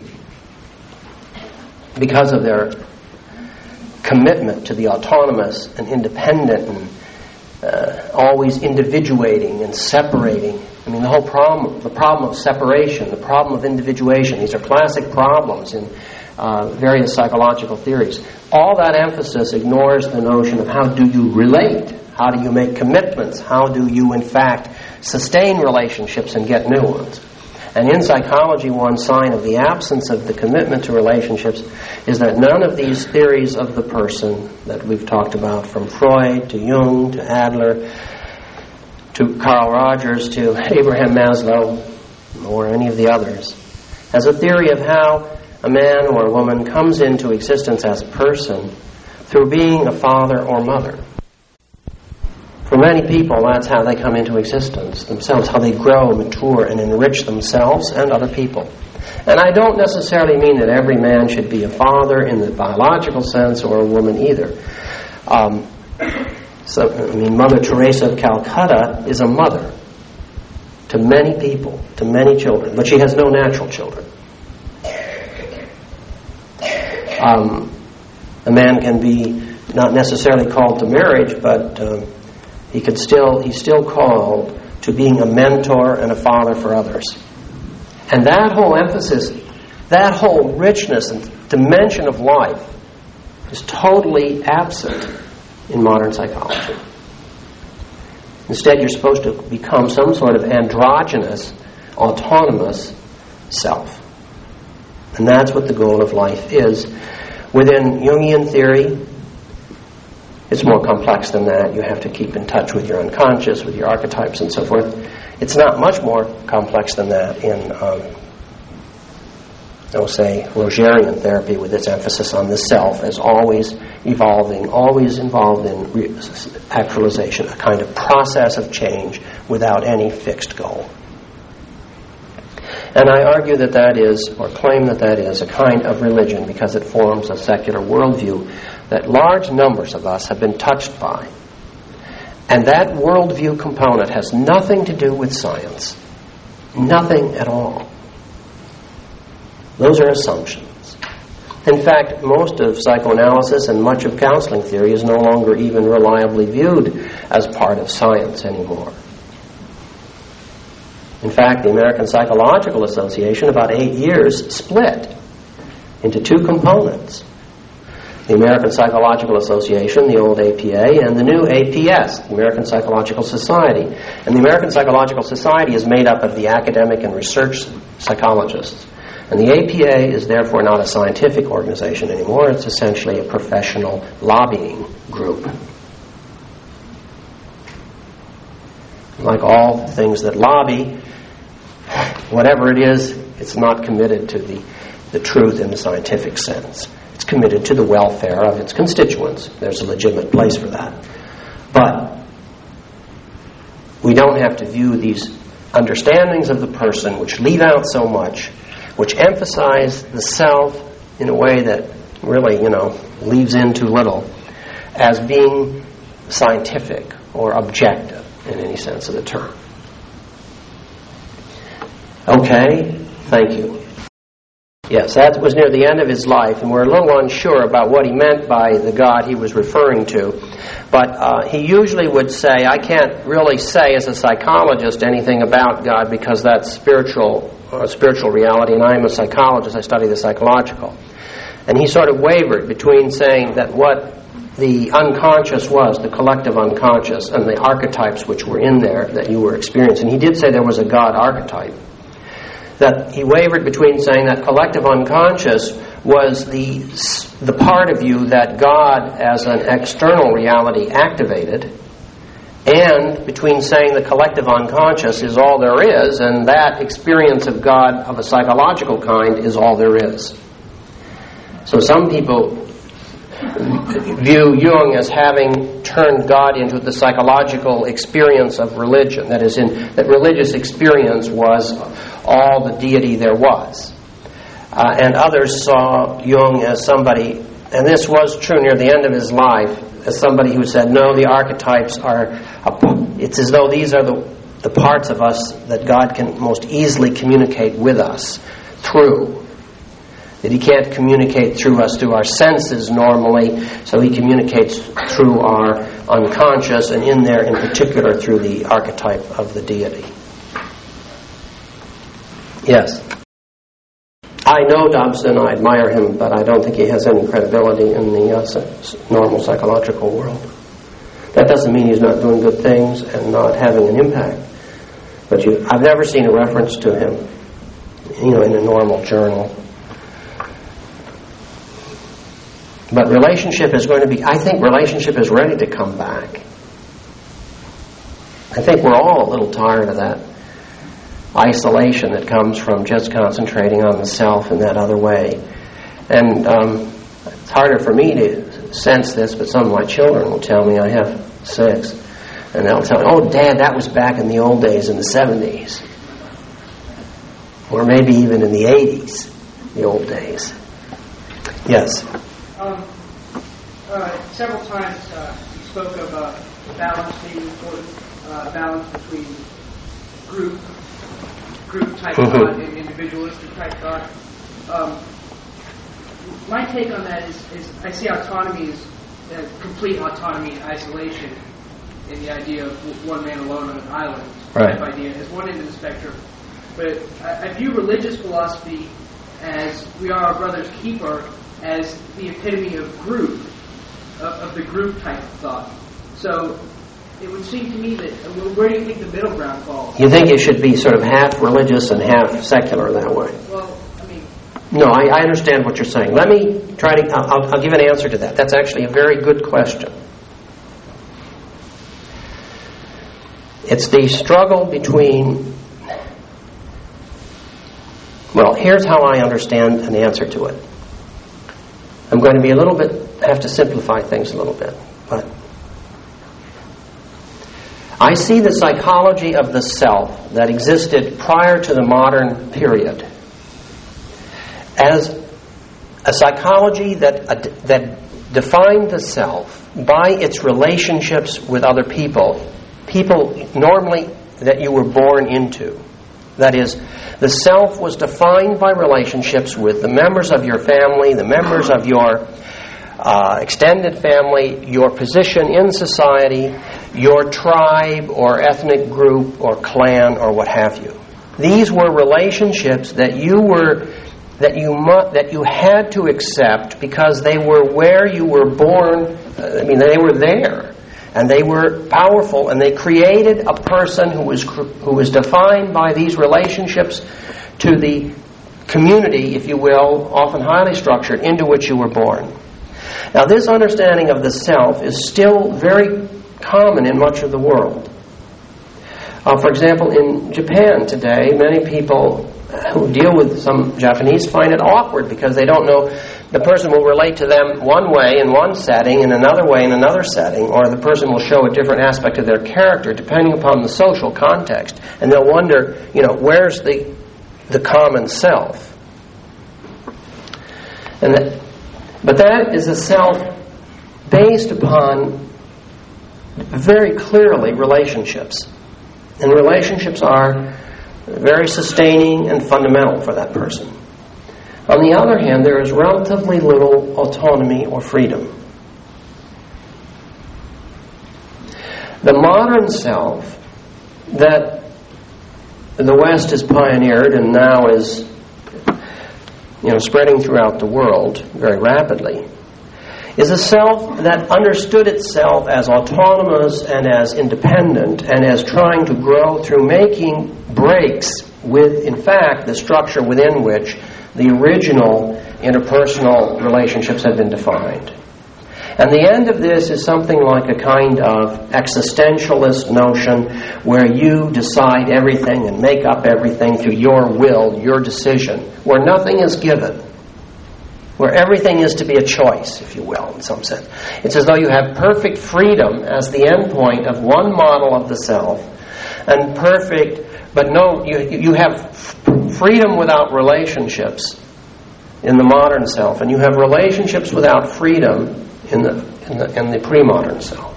because of their commitment to the autonomous and independent and uh, always individuating and separating. I mean, the whole problem, the problem of separation, the problem of individuation, these are classic problems in uh, various psychological theories. All that emphasis ignores the notion of how do you relate, how do you make commitments, how do you, in fact, sustain relationships and get new ones. And in psychology, one sign of the absence of the commitment to relationships is that none of these theories of the person that we've talked about, from Freud to Jung to Adler to Carl Rogers to Abraham Maslow or any of the others, has a theory of how a man or a woman comes into existence as a person through being a father or mother. For many people, that's how they come into existence themselves, how they grow, mature, and enrich themselves and other people. And I don't necessarily mean that every man should be a father in the biological sense, or a woman either. Um, so, I mean, Mother Teresa of Calcutta is a mother to many people, to many children, but she has no natural children. Um, a man can be not necessarily called to marriage, but Um, He could still, he's still called to being a mentor and a father for others. And that whole emphasis, that whole richness and dimension of life is totally absent in modern psychology. Instead, you're supposed to become some sort of androgynous, autonomous self. And that's what the goal of life is. Within Jungian theory, it's more complex than that. You have to keep in touch with your unconscious, with your archetypes and so forth. It's not much more complex than that in, um, I'll say, Rogerian therapy, with its emphasis on the self as always evolving, always involved in re- actualization, a kind of process of change without any fixed goal. And I argue that that is, or claim that that is, a kind of religion because it forms a secular worldview that large numbers of us have been touched by. And that worldview component has nothing to do with science. Nothing at all. Those are assumptions. In fact, most of psychoanalysis and much of counseling theory is no longer even reliably viewed as part of science anymore. In fact, the American Psychological Association, about eight years, split into two components. The American Psychological Association, the old A P A, and the new A P S, the American Psychological Society. And the American Psychological Society is made up of the academic and research psychologists. And the A P A is therefore not a scientific organization anymore. It's essentially a professional lobbying group. Like all things that lobby, whatever it is, it's not committed to the, the truth in the scientific sense. It's committed to the welfare of its constituents. There's a legitimate place for that. But we don't have to view these understandings of the person, which leave out so much, which emphasize the self in a way that really, you know, leaves in too little, as being scientific or objective in any sense of the term. Okay, thank you. Yes, that was near the end of his life, and we're a little unsure about what he meant by the God he was referring to. But uh, he usually would say, I can't really say as a psychologist anything about God because that's spiritual, uh, spiritual reality, and I'm a psychologist, I study the psychological. And he sort of wavered between saying that what the unconscious was, the collective unconscious, and the archetypes which were in there that you were experiencing. He did say there was a God archetype. That he wavered between saying that collective unconscious was the the part of you that God as an external reality activated, and between saying the collective unconscious is all there is, and that experience of God of a psychological kind is all there is. So some people view Jung as having turned God into the psychological experience of religion. That is, in that religious experience was all the deity there was. Uh, and others saw Jung as somebody, and this was true near the end of his life, as somebody who said, no, the archetypes are, a, it's as though these are the, the parts of us that God can most easily communicate with us through. That he can't communicate through us through our senses normally, so he communicates through our unconscious, and in there in particular through the archetype of the deity. Yes. I know Dobson, I admire him, but I don't think he has any credibility in the uh, normal psychological world. That doesn't mean he's not doing good things and not having an impact. But you, I've never seen a reference to him, you know, in a normal journal. But relationship is going to be, I think relationship is ready to come back. I think we're all a little tired of that isolation that comes from just concentrating on the self in that other way. And um, it's harder for me to sense this, but some of my children will tell me, I have six, and they'll tell me, oh, Dad, that was back in the old days in the seventies. Or maybe even in the eighties, the old days. Yes? Um, uh, several times uh, you spoke of uh, balance being important, uh, balance between group, group type mm-hmm. thought and individualistic type thought. Um, my take on that is, is I see autonomy as uh, complete autonomy and isolation in the idea of one man alone on an island right. type idea as one end of the spectrum. But I, I view religious philosophy as we are our brother's keeper, as the epitome of group, of, of the group type of thought. So it would seem to me that, where do you think the middle ground falls? You think it should be sort of half religious and half secular that way? Well, I mean, No, I, I understand what you're saying. Let me try to, I'll, I'll give an answer to that. That's actually a very good question. It's the struggle between, well, here's how I understand an answer to it. I'm going to be a little bit, have to simplify things a little bit, but I see the psychology of the self that existed prior to the modern period as a psychology that uh, that defined the self by its relationships with other people, people normally that you were born into. That is, the self was defined by relationships with the members of your family, the members of your uh, extended family, your position in society, your tribe or ethnic group or clan or what have you. These were relationships that you were that you mu- that you had to accept because they were where you were born. I mean, they were there, and they were powerful, and they created a person who was who was defined by these relationships to the community, if you will, often highly structured, into which you were born. Now, this understanding of the self is still very common in much of the world. Uh, for example, in Japan today, many people who deal with some Japanese find it awkward because they don't know, the person will relate to them one way in one setting and another way in another setting, or the person will show a different aspect of their character depending upon the social context, and they'll wonder, you know, where's the the common self? And that, but that is a self based upon very clearly relationships, and relationships are very sustaining and fundamental for that person. On the other hand, there is relatively little autonomy or freedom. The modern self that the West has pioneered and now is, you know, spreading throughout the world very rapidly, is a self that understood itself as autonomous and as independent and as trying to grow through making breaks with, in fact, the structure within which the original interpersonal relationships have been defined. And the end of this is something like a kind of existentialist notion where you decide everything and make up everything through your will, your decision, where nothing is given, where everything is to be a choice, if you will, in some sense. It's as though you have perfect freedom as the end point of one model of the self, and perfect, but no, you you have freedom without relationships in the modern self, and you have relationships without freedom in the in the, in the pre-modern self.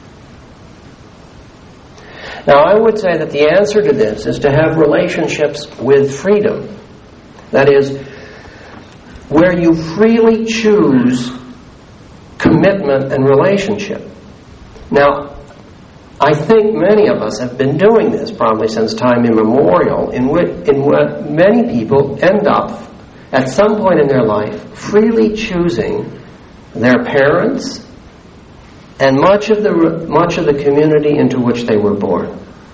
Now, I would say that the answer to this is to have relationships with freedom. That is, where you freely choose commitment and relationship. Now, I think many of us have been doing this probably since time immemorial, in what, in what many people end up at some point in their life freely choosing their parents and much of the much of the community into which they were born.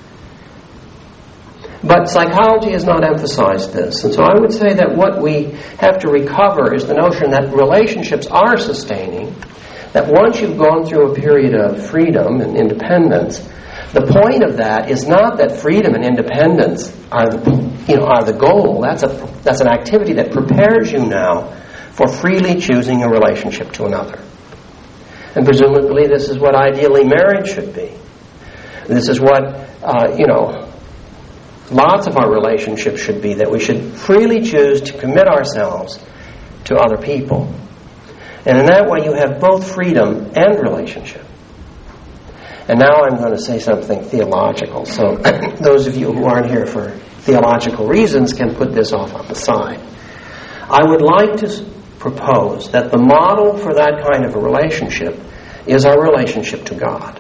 But psychology has not emphasized this, and so I would say that what we have to recover is the notion that relationships are sustaining, that once you've gone through a period of freedom and independence, the point of that is not that freedom and independence are the, you know, are the goal. That's a that's an activity that prepares you now for freely choosing a relationship to another. And presumably this is what ideally marriage should be. This is what, uh, you know, lots of our relationships should be, that we should freely choose to commit ourselves to other people. And in that way you have both freedom and relationship. And now I'm going to say something theological, so those of you who aren't here for theological reasons can put this off on the side. I would like to propose that the model for that kind of a relationship is our relationship to God.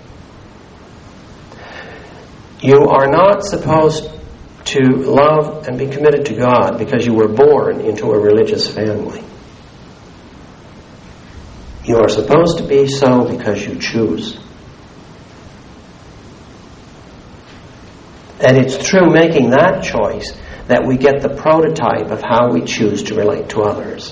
You are not supposed to love and be committed to God because you were born into a religious family. You are supposed to be so because you choose. And it's through making that choice that we get the prototype of how we choose to relate to others.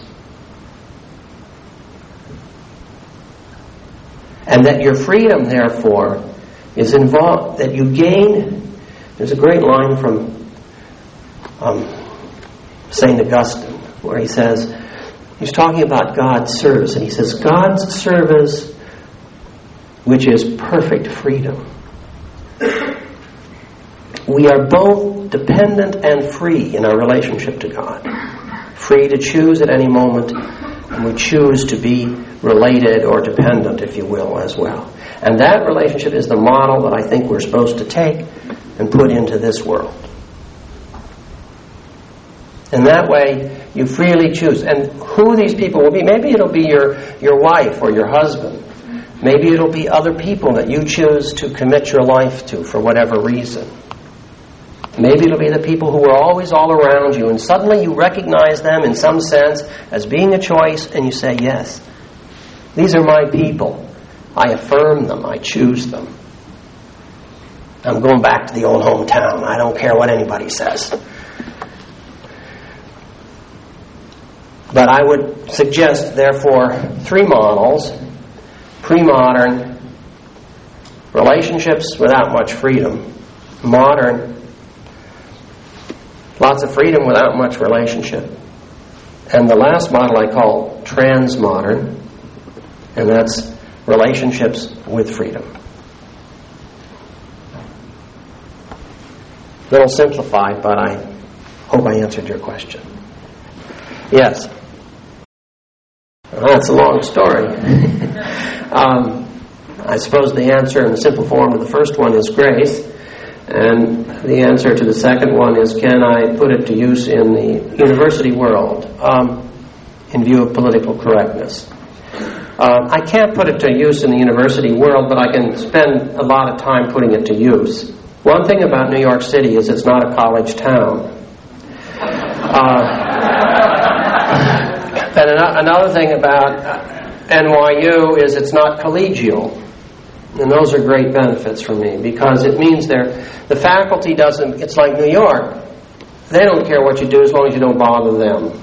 And that your freedom, therefore, is involved, that you gain. There's a great line from um, Saint Augustine where he says, he's talking about God's service, and he says, God's service, which is perfect freedom. We are both dependent and free in our relationship to God. Free to choose at any moment, and we choose to be related or dependent, if you will, as well. And that relationship is the model that I think we're supposed to take and put into this world. And that way, you freely choose. And who these people will be, maybe it'll be your, your wife or your husband. Maybe it'll be other people that you choose to commit your life to for whatever reason. Maybe it'll be the people who are always all around you, and suddenly you recognize them in some sense as being a choice, and you say, yes, these are my people. I affirm them. I choose them. I'm going back to the old hometown. I don't care what anybody says. But I would suggest, therefore, three models: pre-modern, relationships without much freedom; modern, lots of freedom without much relationship; and the last model I call transmodern, and that's relationships with freedom. A little simplified, but I hope I answered your question. Yes? Well, that's a long story. um, I suppose the answer in the simple form of the first one is grace. And the answer to the second one is, can I put it to use in the university world um, in view of political correctness? Uh, I can't put it to use in the university world, but I can spend a lot of time putting it to use. One thing about New York City is it's not a college town. Uh, and an- another thing about N Y U is it's not collegial. And those are great benefits for me, because it means they're, the faculty doesn't, it's like New York. They don't care what you do as long as you don't bother them.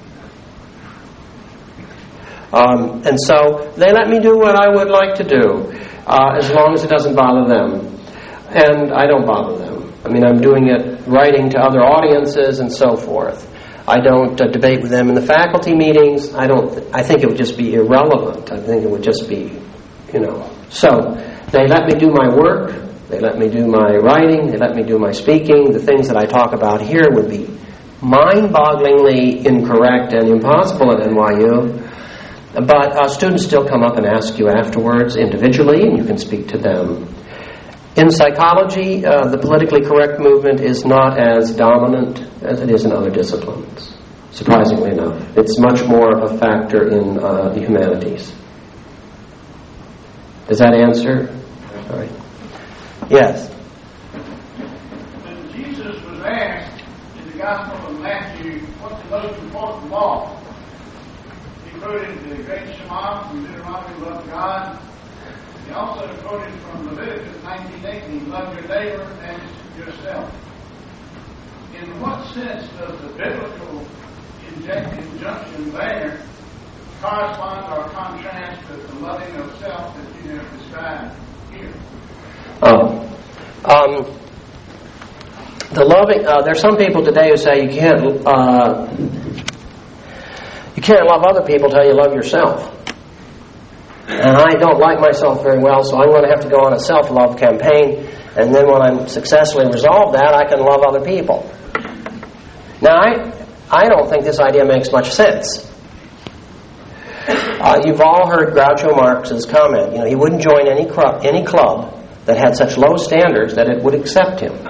Um, and so they let me do what I would like to do, uh, as long as it doesn't bother them. And I don't bother them. I mean, I'm doing it, writing to other audiences and so forth. I don't uh, debate with them in the faculty meetings. I don't. Th- I think it would just be irrelevant. I think it would just be, you know. So they let me do my work. They let me do my writing. They let me do my speaking. The things that I talk about here would be mind-bogglingly incorrect and impossible at N Y U. But uh, students still come up and ask you afterwards individually, and you can speak to them. In psychology, uh, the politically correct movement is not as dominant as it is in other disciplines, surprisingly enough. It's much more a factor in uh, the humanities. Does that answer? All right. Yes? When Jesus was asked in the Gospel of Matthew, what's the most important law? He quoted the great Shema from Deuteronomy, love God. He also quoted from Leviticus nineteen eighteen, love your neighbor as yourself. In what sense does the biblical inject, injunction there correspond or contrast with the loving of self that you have described here? Oh. Um, the loving, uh, there's some people today who say you can't, uh, you can't love other people till you love yourself. And I don't like myself very well, so I'm going to have to go on a self-love campaign, and then when I'm successfully resolved that, I can love other people. Now, I, I don't think this idea makes much sense. Uh, you've all heard Groucho Marx's comment. You know, he wouldn't join any, cru- any club that had such low standards that it would accept him.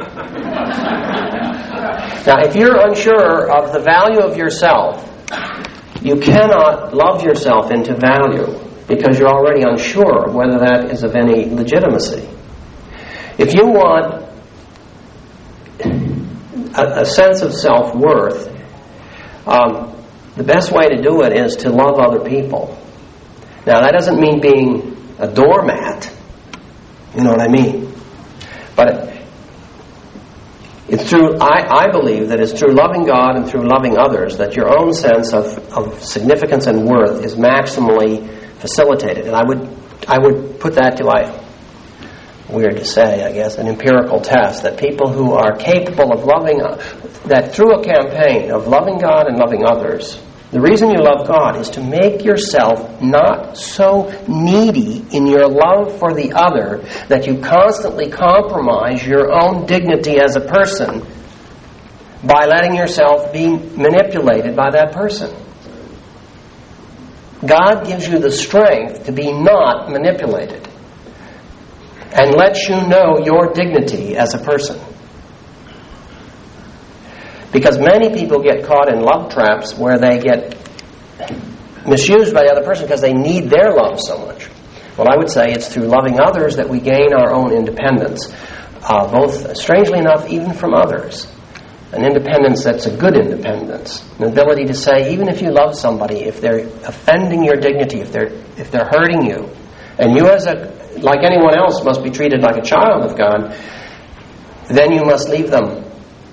Now, if you're unsure of the value of yourself, you cannot love yourself into value, because you're already unsure of whether that is of any legitimacy. If you want a, a sense of self-worth, um, the best way to do it is to love other people. Now, that doesn't mean being a doormat. You know what I mean? But It's through, I, I believe that it's through loving God and through loving others that your own sense of, of significance and worth is maximally facilitated. And I would I would put that to, I, weird to say, I guess, an empirical test, that people who are capable of loving, that through a campaign of loving God and loving others, the reason you love God is to make yourself not so needy in your love for the other that you constantly compromise your own dignity as a person by letting yourself be manipulated by that person. God gives you the strength to be not manipulated and lets you know your dignity as a person. Because many people get caught in love traps where they get misused by the other person because they need their love so much. Well, I would say it's through loving others that we gain our own independence, uh, both, strangely enough, even from others. An independence that's a good independence. An ability to say, even if you love somebody, if they're offending your dignity, if they're if they're hurting you, and you as a, like anyone else, must be treated like a child of God, then you must leave them.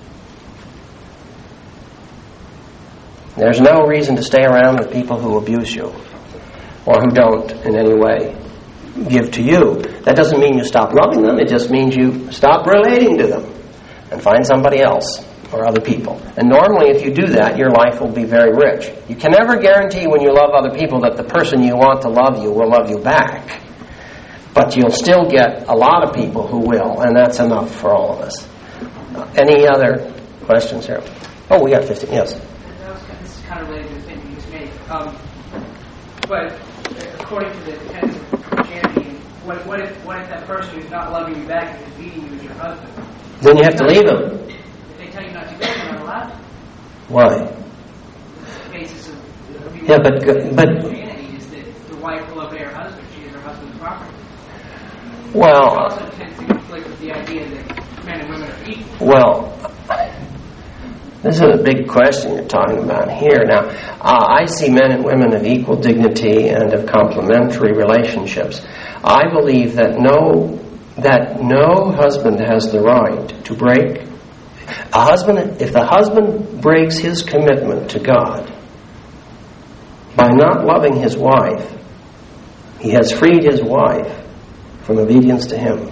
There's no reason to stay around with people who abuse you or who don't in any way give to you. That doesn't mean you stop loving them. It just means you stop relating to them and find somebody else or other people. And normally if you do that, your life will be very rich. You can never guarantee when you love other people that the person you want to love you will love you back. But you'll still get a lot of people who will, and that's enough for all of us. Any other questions here? Oh, we got fifteen, yes. This is kind of related to the thing you just made. Um, but according to the tenets of Christianity, what, what, if, what if that person who's not loving you back is beating you as your husband? Then you have to leave him. If they tell you not to go, you're not allowed to. Why? The basis of, of Yeah, but but Christianity is that the wife will obey her husband. She is her husband's property. well. It also tends to conflict with the idea that men and women are equal. Well, this is a big question you're talking about here. Now, uh, I see men and women of equal dignity and of complementary relationships. I believe that no that no husband has the right to break a husband if the husband breaks his commitment to God by not loving his wife, he has freed his wife from obedience to him.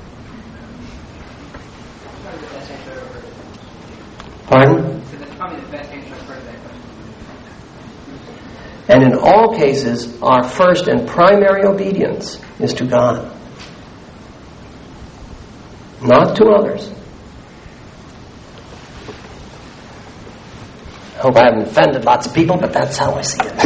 Pardon? So that's probably the best answer I've heard to that question. And in all cases, our first and primary obedience is to God, not to others. I hope I haven't offended lots of people, but that's how I see it.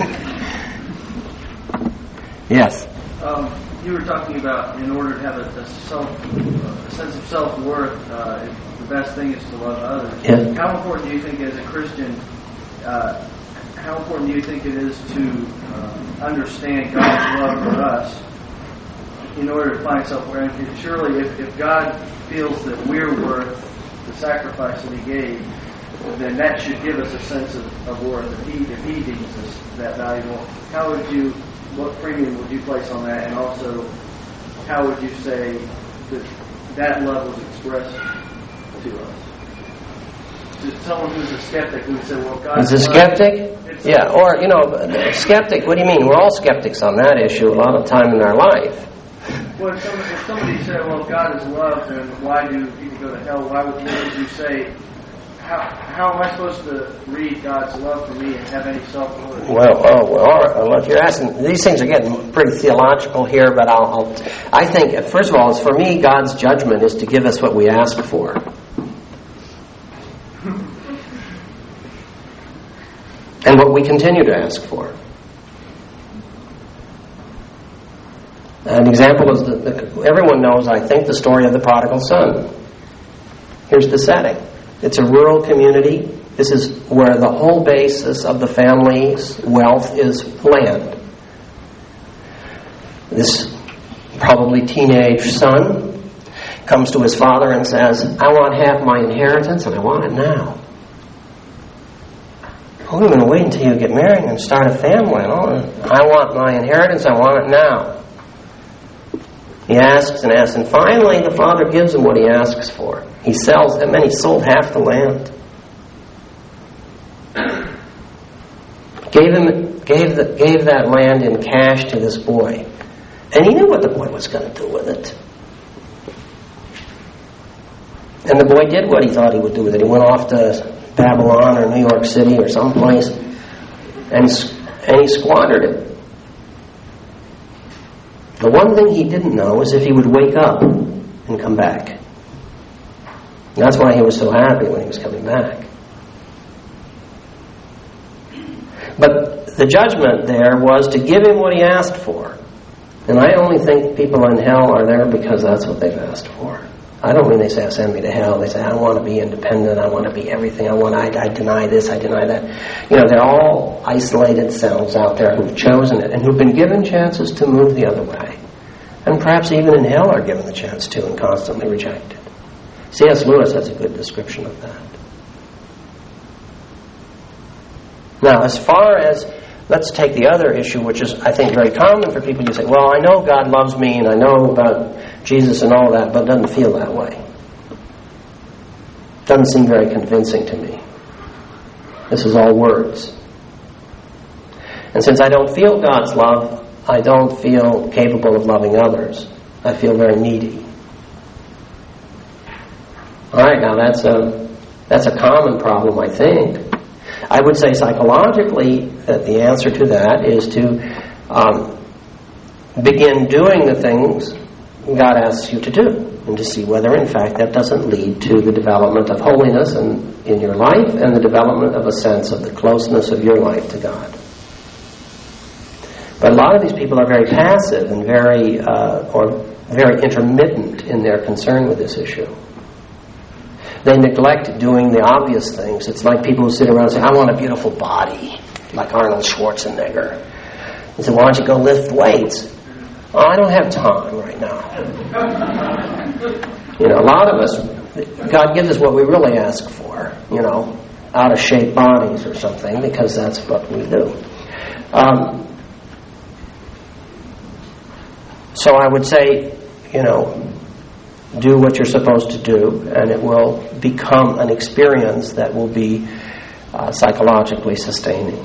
Yes. Um, you were talking about in order to have a, a self, a sense of self-worth, uh, the best thing is to love others. Yeah. How important do you think, as a Christian, uh, how important do you think it is to uh, understand God's love for us in order to find self-worth? Surely, if, if God feels that we're worth the sacrifice that He gave, then that should give us a sense of, of worth. If He if He deems us that valuable, how would you? What premium would you place on that? And also, how would you say that that love was expressed to us? To someone who's a skeptic who would say, well, God is a skeptic? Yeah, or, you know, skeptic, what do you mean? We're all skeptics on that issue a lot of time in our life. Well, if somebody, if somebody said, well, if God is love, then why do people go to hell? Why would, would you say, How, how am I supposed to read God's love for me and have any self-worth? Well, oh, well, all right. Well, if you're asking, these things are getting pretty theological here, but I'll, I'll, I think, first of all, it's for me, God's judgment is to give us what we ask for. And what we continue to ask for. An example is that the, everyone knows, I think, the story of the prodigal son. Here's the setting. It's a rural community. This is where the whole basis of the family's wealth is land. This probably teenage son comes to his father and says, I want half my inheritance and I want it now. Oh, you're going to wait until you get married and start a family. Oh, I want my inheritance, I want it now. He asks and asks, and finally the father gives him what he asks for. He sells them, and he sold half the land. Gave him, gave the, gave that land in cash to this boy, and he knew what the boy was going to do with it. And the boy did what he thought he would do with it. He went off to Babylon or New York City or someplace, and and he squandered it. The one thing he didn't know is if he would wake up and come back. And that's why he was so happy when he was coming back. But the judgment there was to give him what he asked for. And I only think people in hell are there because that's what they've asked for. I don't mean they say, send me to hell. They say, I want to be independent. I want to be everything. I want. I, I deny this. I deny that. You know, they're all isolated selves out there who've chosen it and who've been given chances to move the other way. And perhaps even in hell are given the chance to and constantly reject it. C S Lewis has a good description of that. Now, as far as, let's take the other issue, which is, I think, very common for people. You say, well, I know God loves me and I know about Jesus and all that, but it doesn't feel that way. Doesn't seem very convincing to me. This is all words. And since I don't feel God's love, I don't feel capable of loving others. I feel very needy. All right, now that's a, that's a common problem, I think. I would say psychologically that the answer to that is to um, begin doing the things God asks you to do, and to see whether in fact that doesn't lead to the development of holiness in, in your life and the development of a sense of the closeness of your life to God. But a lot of these people are very passive and very uh, or very intermittent in their concern with this issue. They neglect doing the obvious things. It's like people who sit around and say, I want a beautiful body, like Arnold Schwarzenegger. They say, why don't you go lift weights? Oh, I don't have time right now. You know, a lot of us, God gives us what we really ask for, you know, out-of-shape bodies or something, because that's what we do. Um, so I would say, you know, do what you're supposed to do, and it will become an experience that will be uh, psychologically sustaining.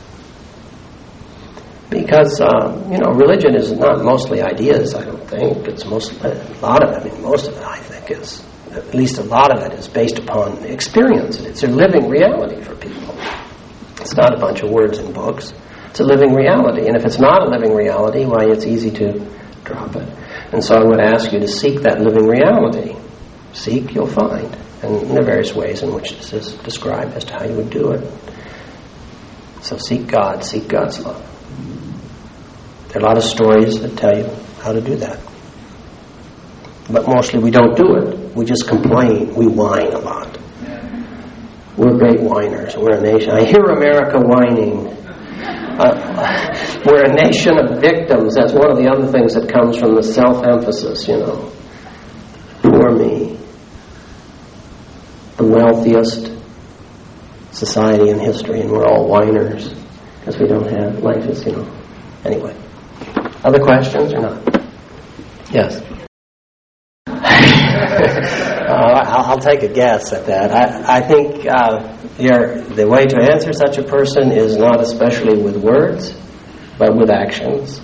Because, uh, you know, religion is not mostly ideas, I don't think. It's mostly, a lot of it, I mean, most of it, I think, is, at least a lot of it is based upon experience. It's a living reality for people. It's not a bunch of words in books. It's a living reality. And if it's not a living reality, why, it's easy to drop it. And so I would ask you to seek that living reality. Seek, you'll find. And there are various ways in which this is described as to how you would do it. So seek God, seek God's love. There are a lot of stories that tell you how to do that. But mostly we don't do it. We just complain. We whine a lot. We're great whiners. We're a nation. I hear America whining. Uh, we're a nation of victims. That's one of the other things that comes from the self-emphasis, you know. Poor me. The wealthiest society in history, and we're all whiners because we don't have, life is, you know. Anyway. Other questions or not? Yes. uh, I'll, I'll take a guess at that. I, I think uh, your, the way to answer such a person is not especially with words, but with actions.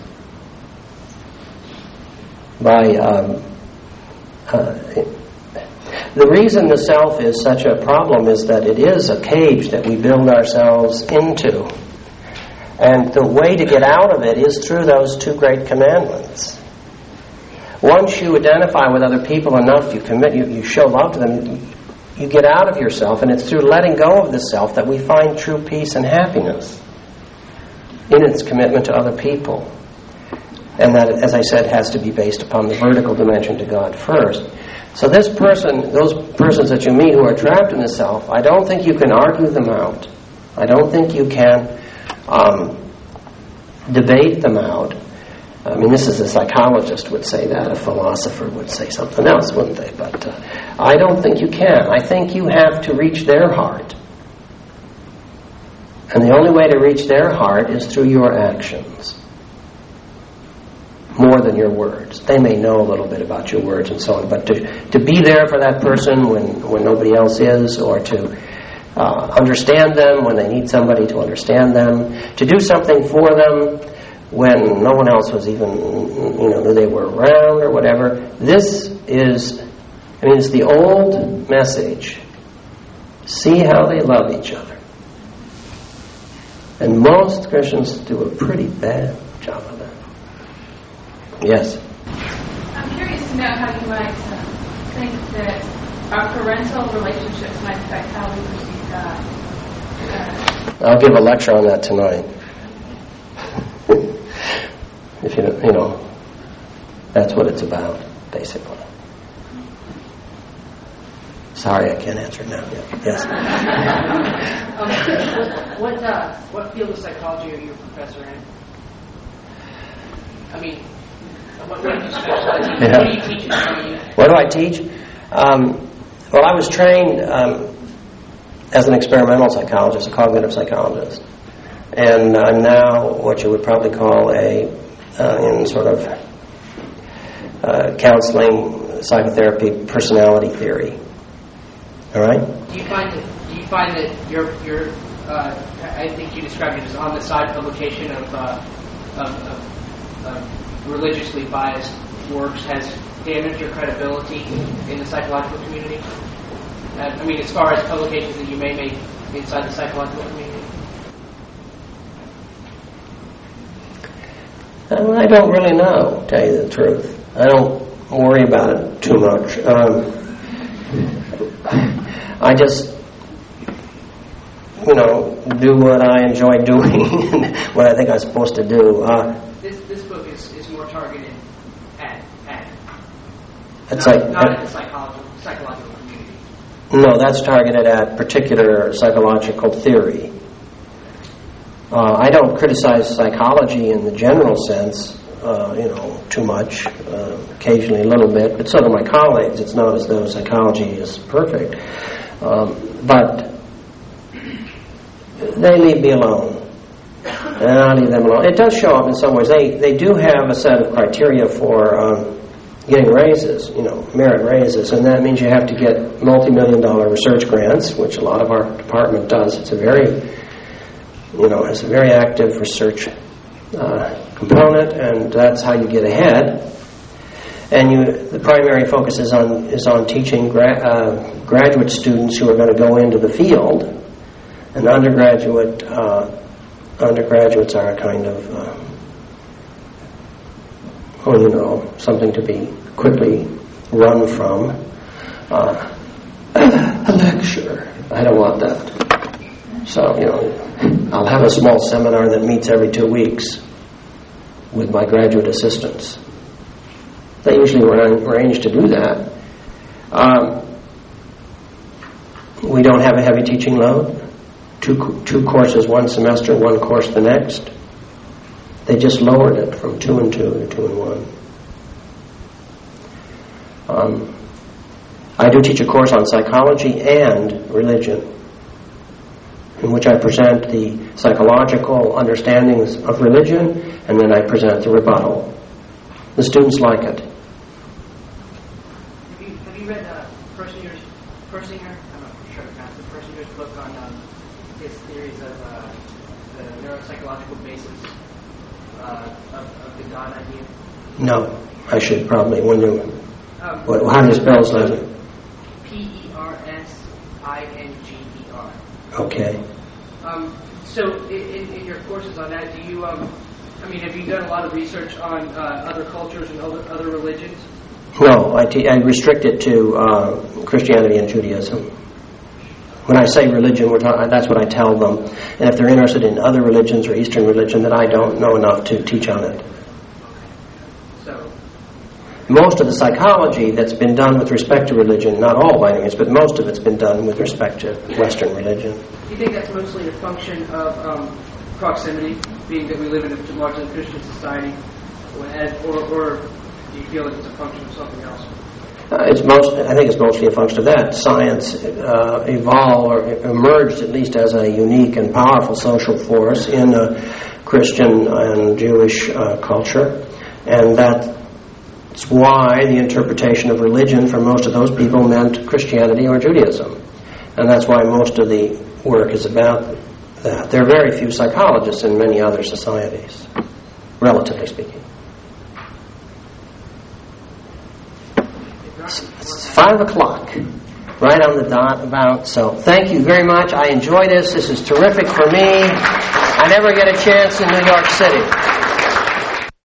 By um, uh, the reason the self is such a problem is that it is a cage that we build ourselves into. And the way to get out of it is through those two great commandments. Once you identify with other people enough, you commit, you, you show love to them, you get out of yourself, and it's through letting go of the self that we find true peace and happiness in its commitment to other people. And that, as I said, has to be based upon the vertical dimension to God first. So this person, those persons that you meet who are trapped in the self, I don't think you can argue them out. I don't think you can um, debate them out. I mean, this is a psychologist would say that. A philosopher would say something else, wouldn't they? But uh, I don't think you can. I think you have to reach their heart. And the only way to reach their heart is through your actions. more than your words. They may know a little bit about your words and so on, but to, to be there for that person when, when nobody else is, or to uh, understand them when they need somebody to understand them, to do something for them when no one else was even, you know, knew they were around or whatever. This is, I mean, it's the old message. See how they love each other. And most Christians do a pretty bad job of that. Yes? I'm curious to know how you might uh, think that our parental relationships might affect how we perceive God. Uh, I'll give a lecture on that tonight. If you, you know, that's what it's about, basically. Sorry, I can't answer now. Yeah. Yes. um, what what, uh, what field of psychology are you a professor in? I mean, what, what do you specialize in? Yeah. What do you teach? What do, you... what do I teach? Um, well, I was trained um, as an experimental psychologist, a cognitive psychologist, and I'm now what you would probably call a uh, in sort of uh, counseling, psychotherapy, personality theory. All right. Do you find that? Do you find that your your uh, I think you described it as on the side publication of, uh, of, of, of religiously biased works has damaged your credibility in the psychological community? Uh, I mean, as far as publications that you may make inside the psychological community. Uh, I don't really know, to tell you the truth. I don't worry about it too much. Um, I just, you know, do what I enjoy doing and what I think I'm supposed to do. Uh, this this book is, is more targeted at at it's not, like not uh, at the psychological psychological community. No, that's targeted at particular psychological theory. Uh, I don't criticize psychology in the general sense, uh, you know, too much. Uh, occasionally a little bit, but so do my colleagues. It's not as though psychology is perfect. Um, but they leave me alone. And I leave them alone. It does show up in some ways. They they do have a set of criteria for um, getting raises, you know, merit raises, and that means you have to get multi-million dollar research grants, which a lot of our department does. It's a very, you know, has a very active research uh, component, and that's how you get ahead. And you, the primary focus is on is on teaching gra- uh, graduate students who are going to go into the field, and undergraduate uh, undergraduates are a kind of, uh, oh, you know, something to be quickly run from. Uh, a lecture. I don't want that. So, you know, I'll have a small seminar that meets every two weeks with my graduate assistants. They usually were arranged to do that. Um, we don't have a heavy teaching load. Two two courses one semester, one course the next. They just lowered it from two and two to two and one. Um, I do teach a course on psychology and religion, in which I present the psychological understandings of religion, and then I present the rebuttal. The students like it. Have you have you read uh, Persinger's Persinger? I'm not sure about the Persinger's book on um, his theories of uh, the neuropsychological basis uh, of, of the God idea? No, I should probably. When you, um, what, how do you spell his last name? P E R S I N G E R. Okay. Um, so, in, in your courses on that, do you? Um, I mean, have you done a lot of research on uh, other cultures and other, other religions? No, I, te- I restrict it to uh, Christianity and Judaism. When I say religion, we're talking, that's what I tell them. And if they're interested in other religions or Eastern religion, then I don't know enough to teach on it. So, most of the psychology that's been done with respect to religion, not all by any means, but most of it's been done with respect to Western religion. do you think that's mostly a function of um, proximity, being that we live in a largely Christian society, or, or do you feel like it's a function of something else? Uh, it's most. I think it's mostly a function of that. Science uh, evolved or emerged at least as a unique and powerful social force in a Christian and Jewish uh, culture, And that's why the interpretation of religion for most of those people meant Christianity or Judaism. And that's why most of the work is about that. There are very few psychologists in many other societies, relatively speaking. It's five o'clock, right on the dot about. So thank you very much. I enjoy this. This is terrific for me. I never get a chance in New York City.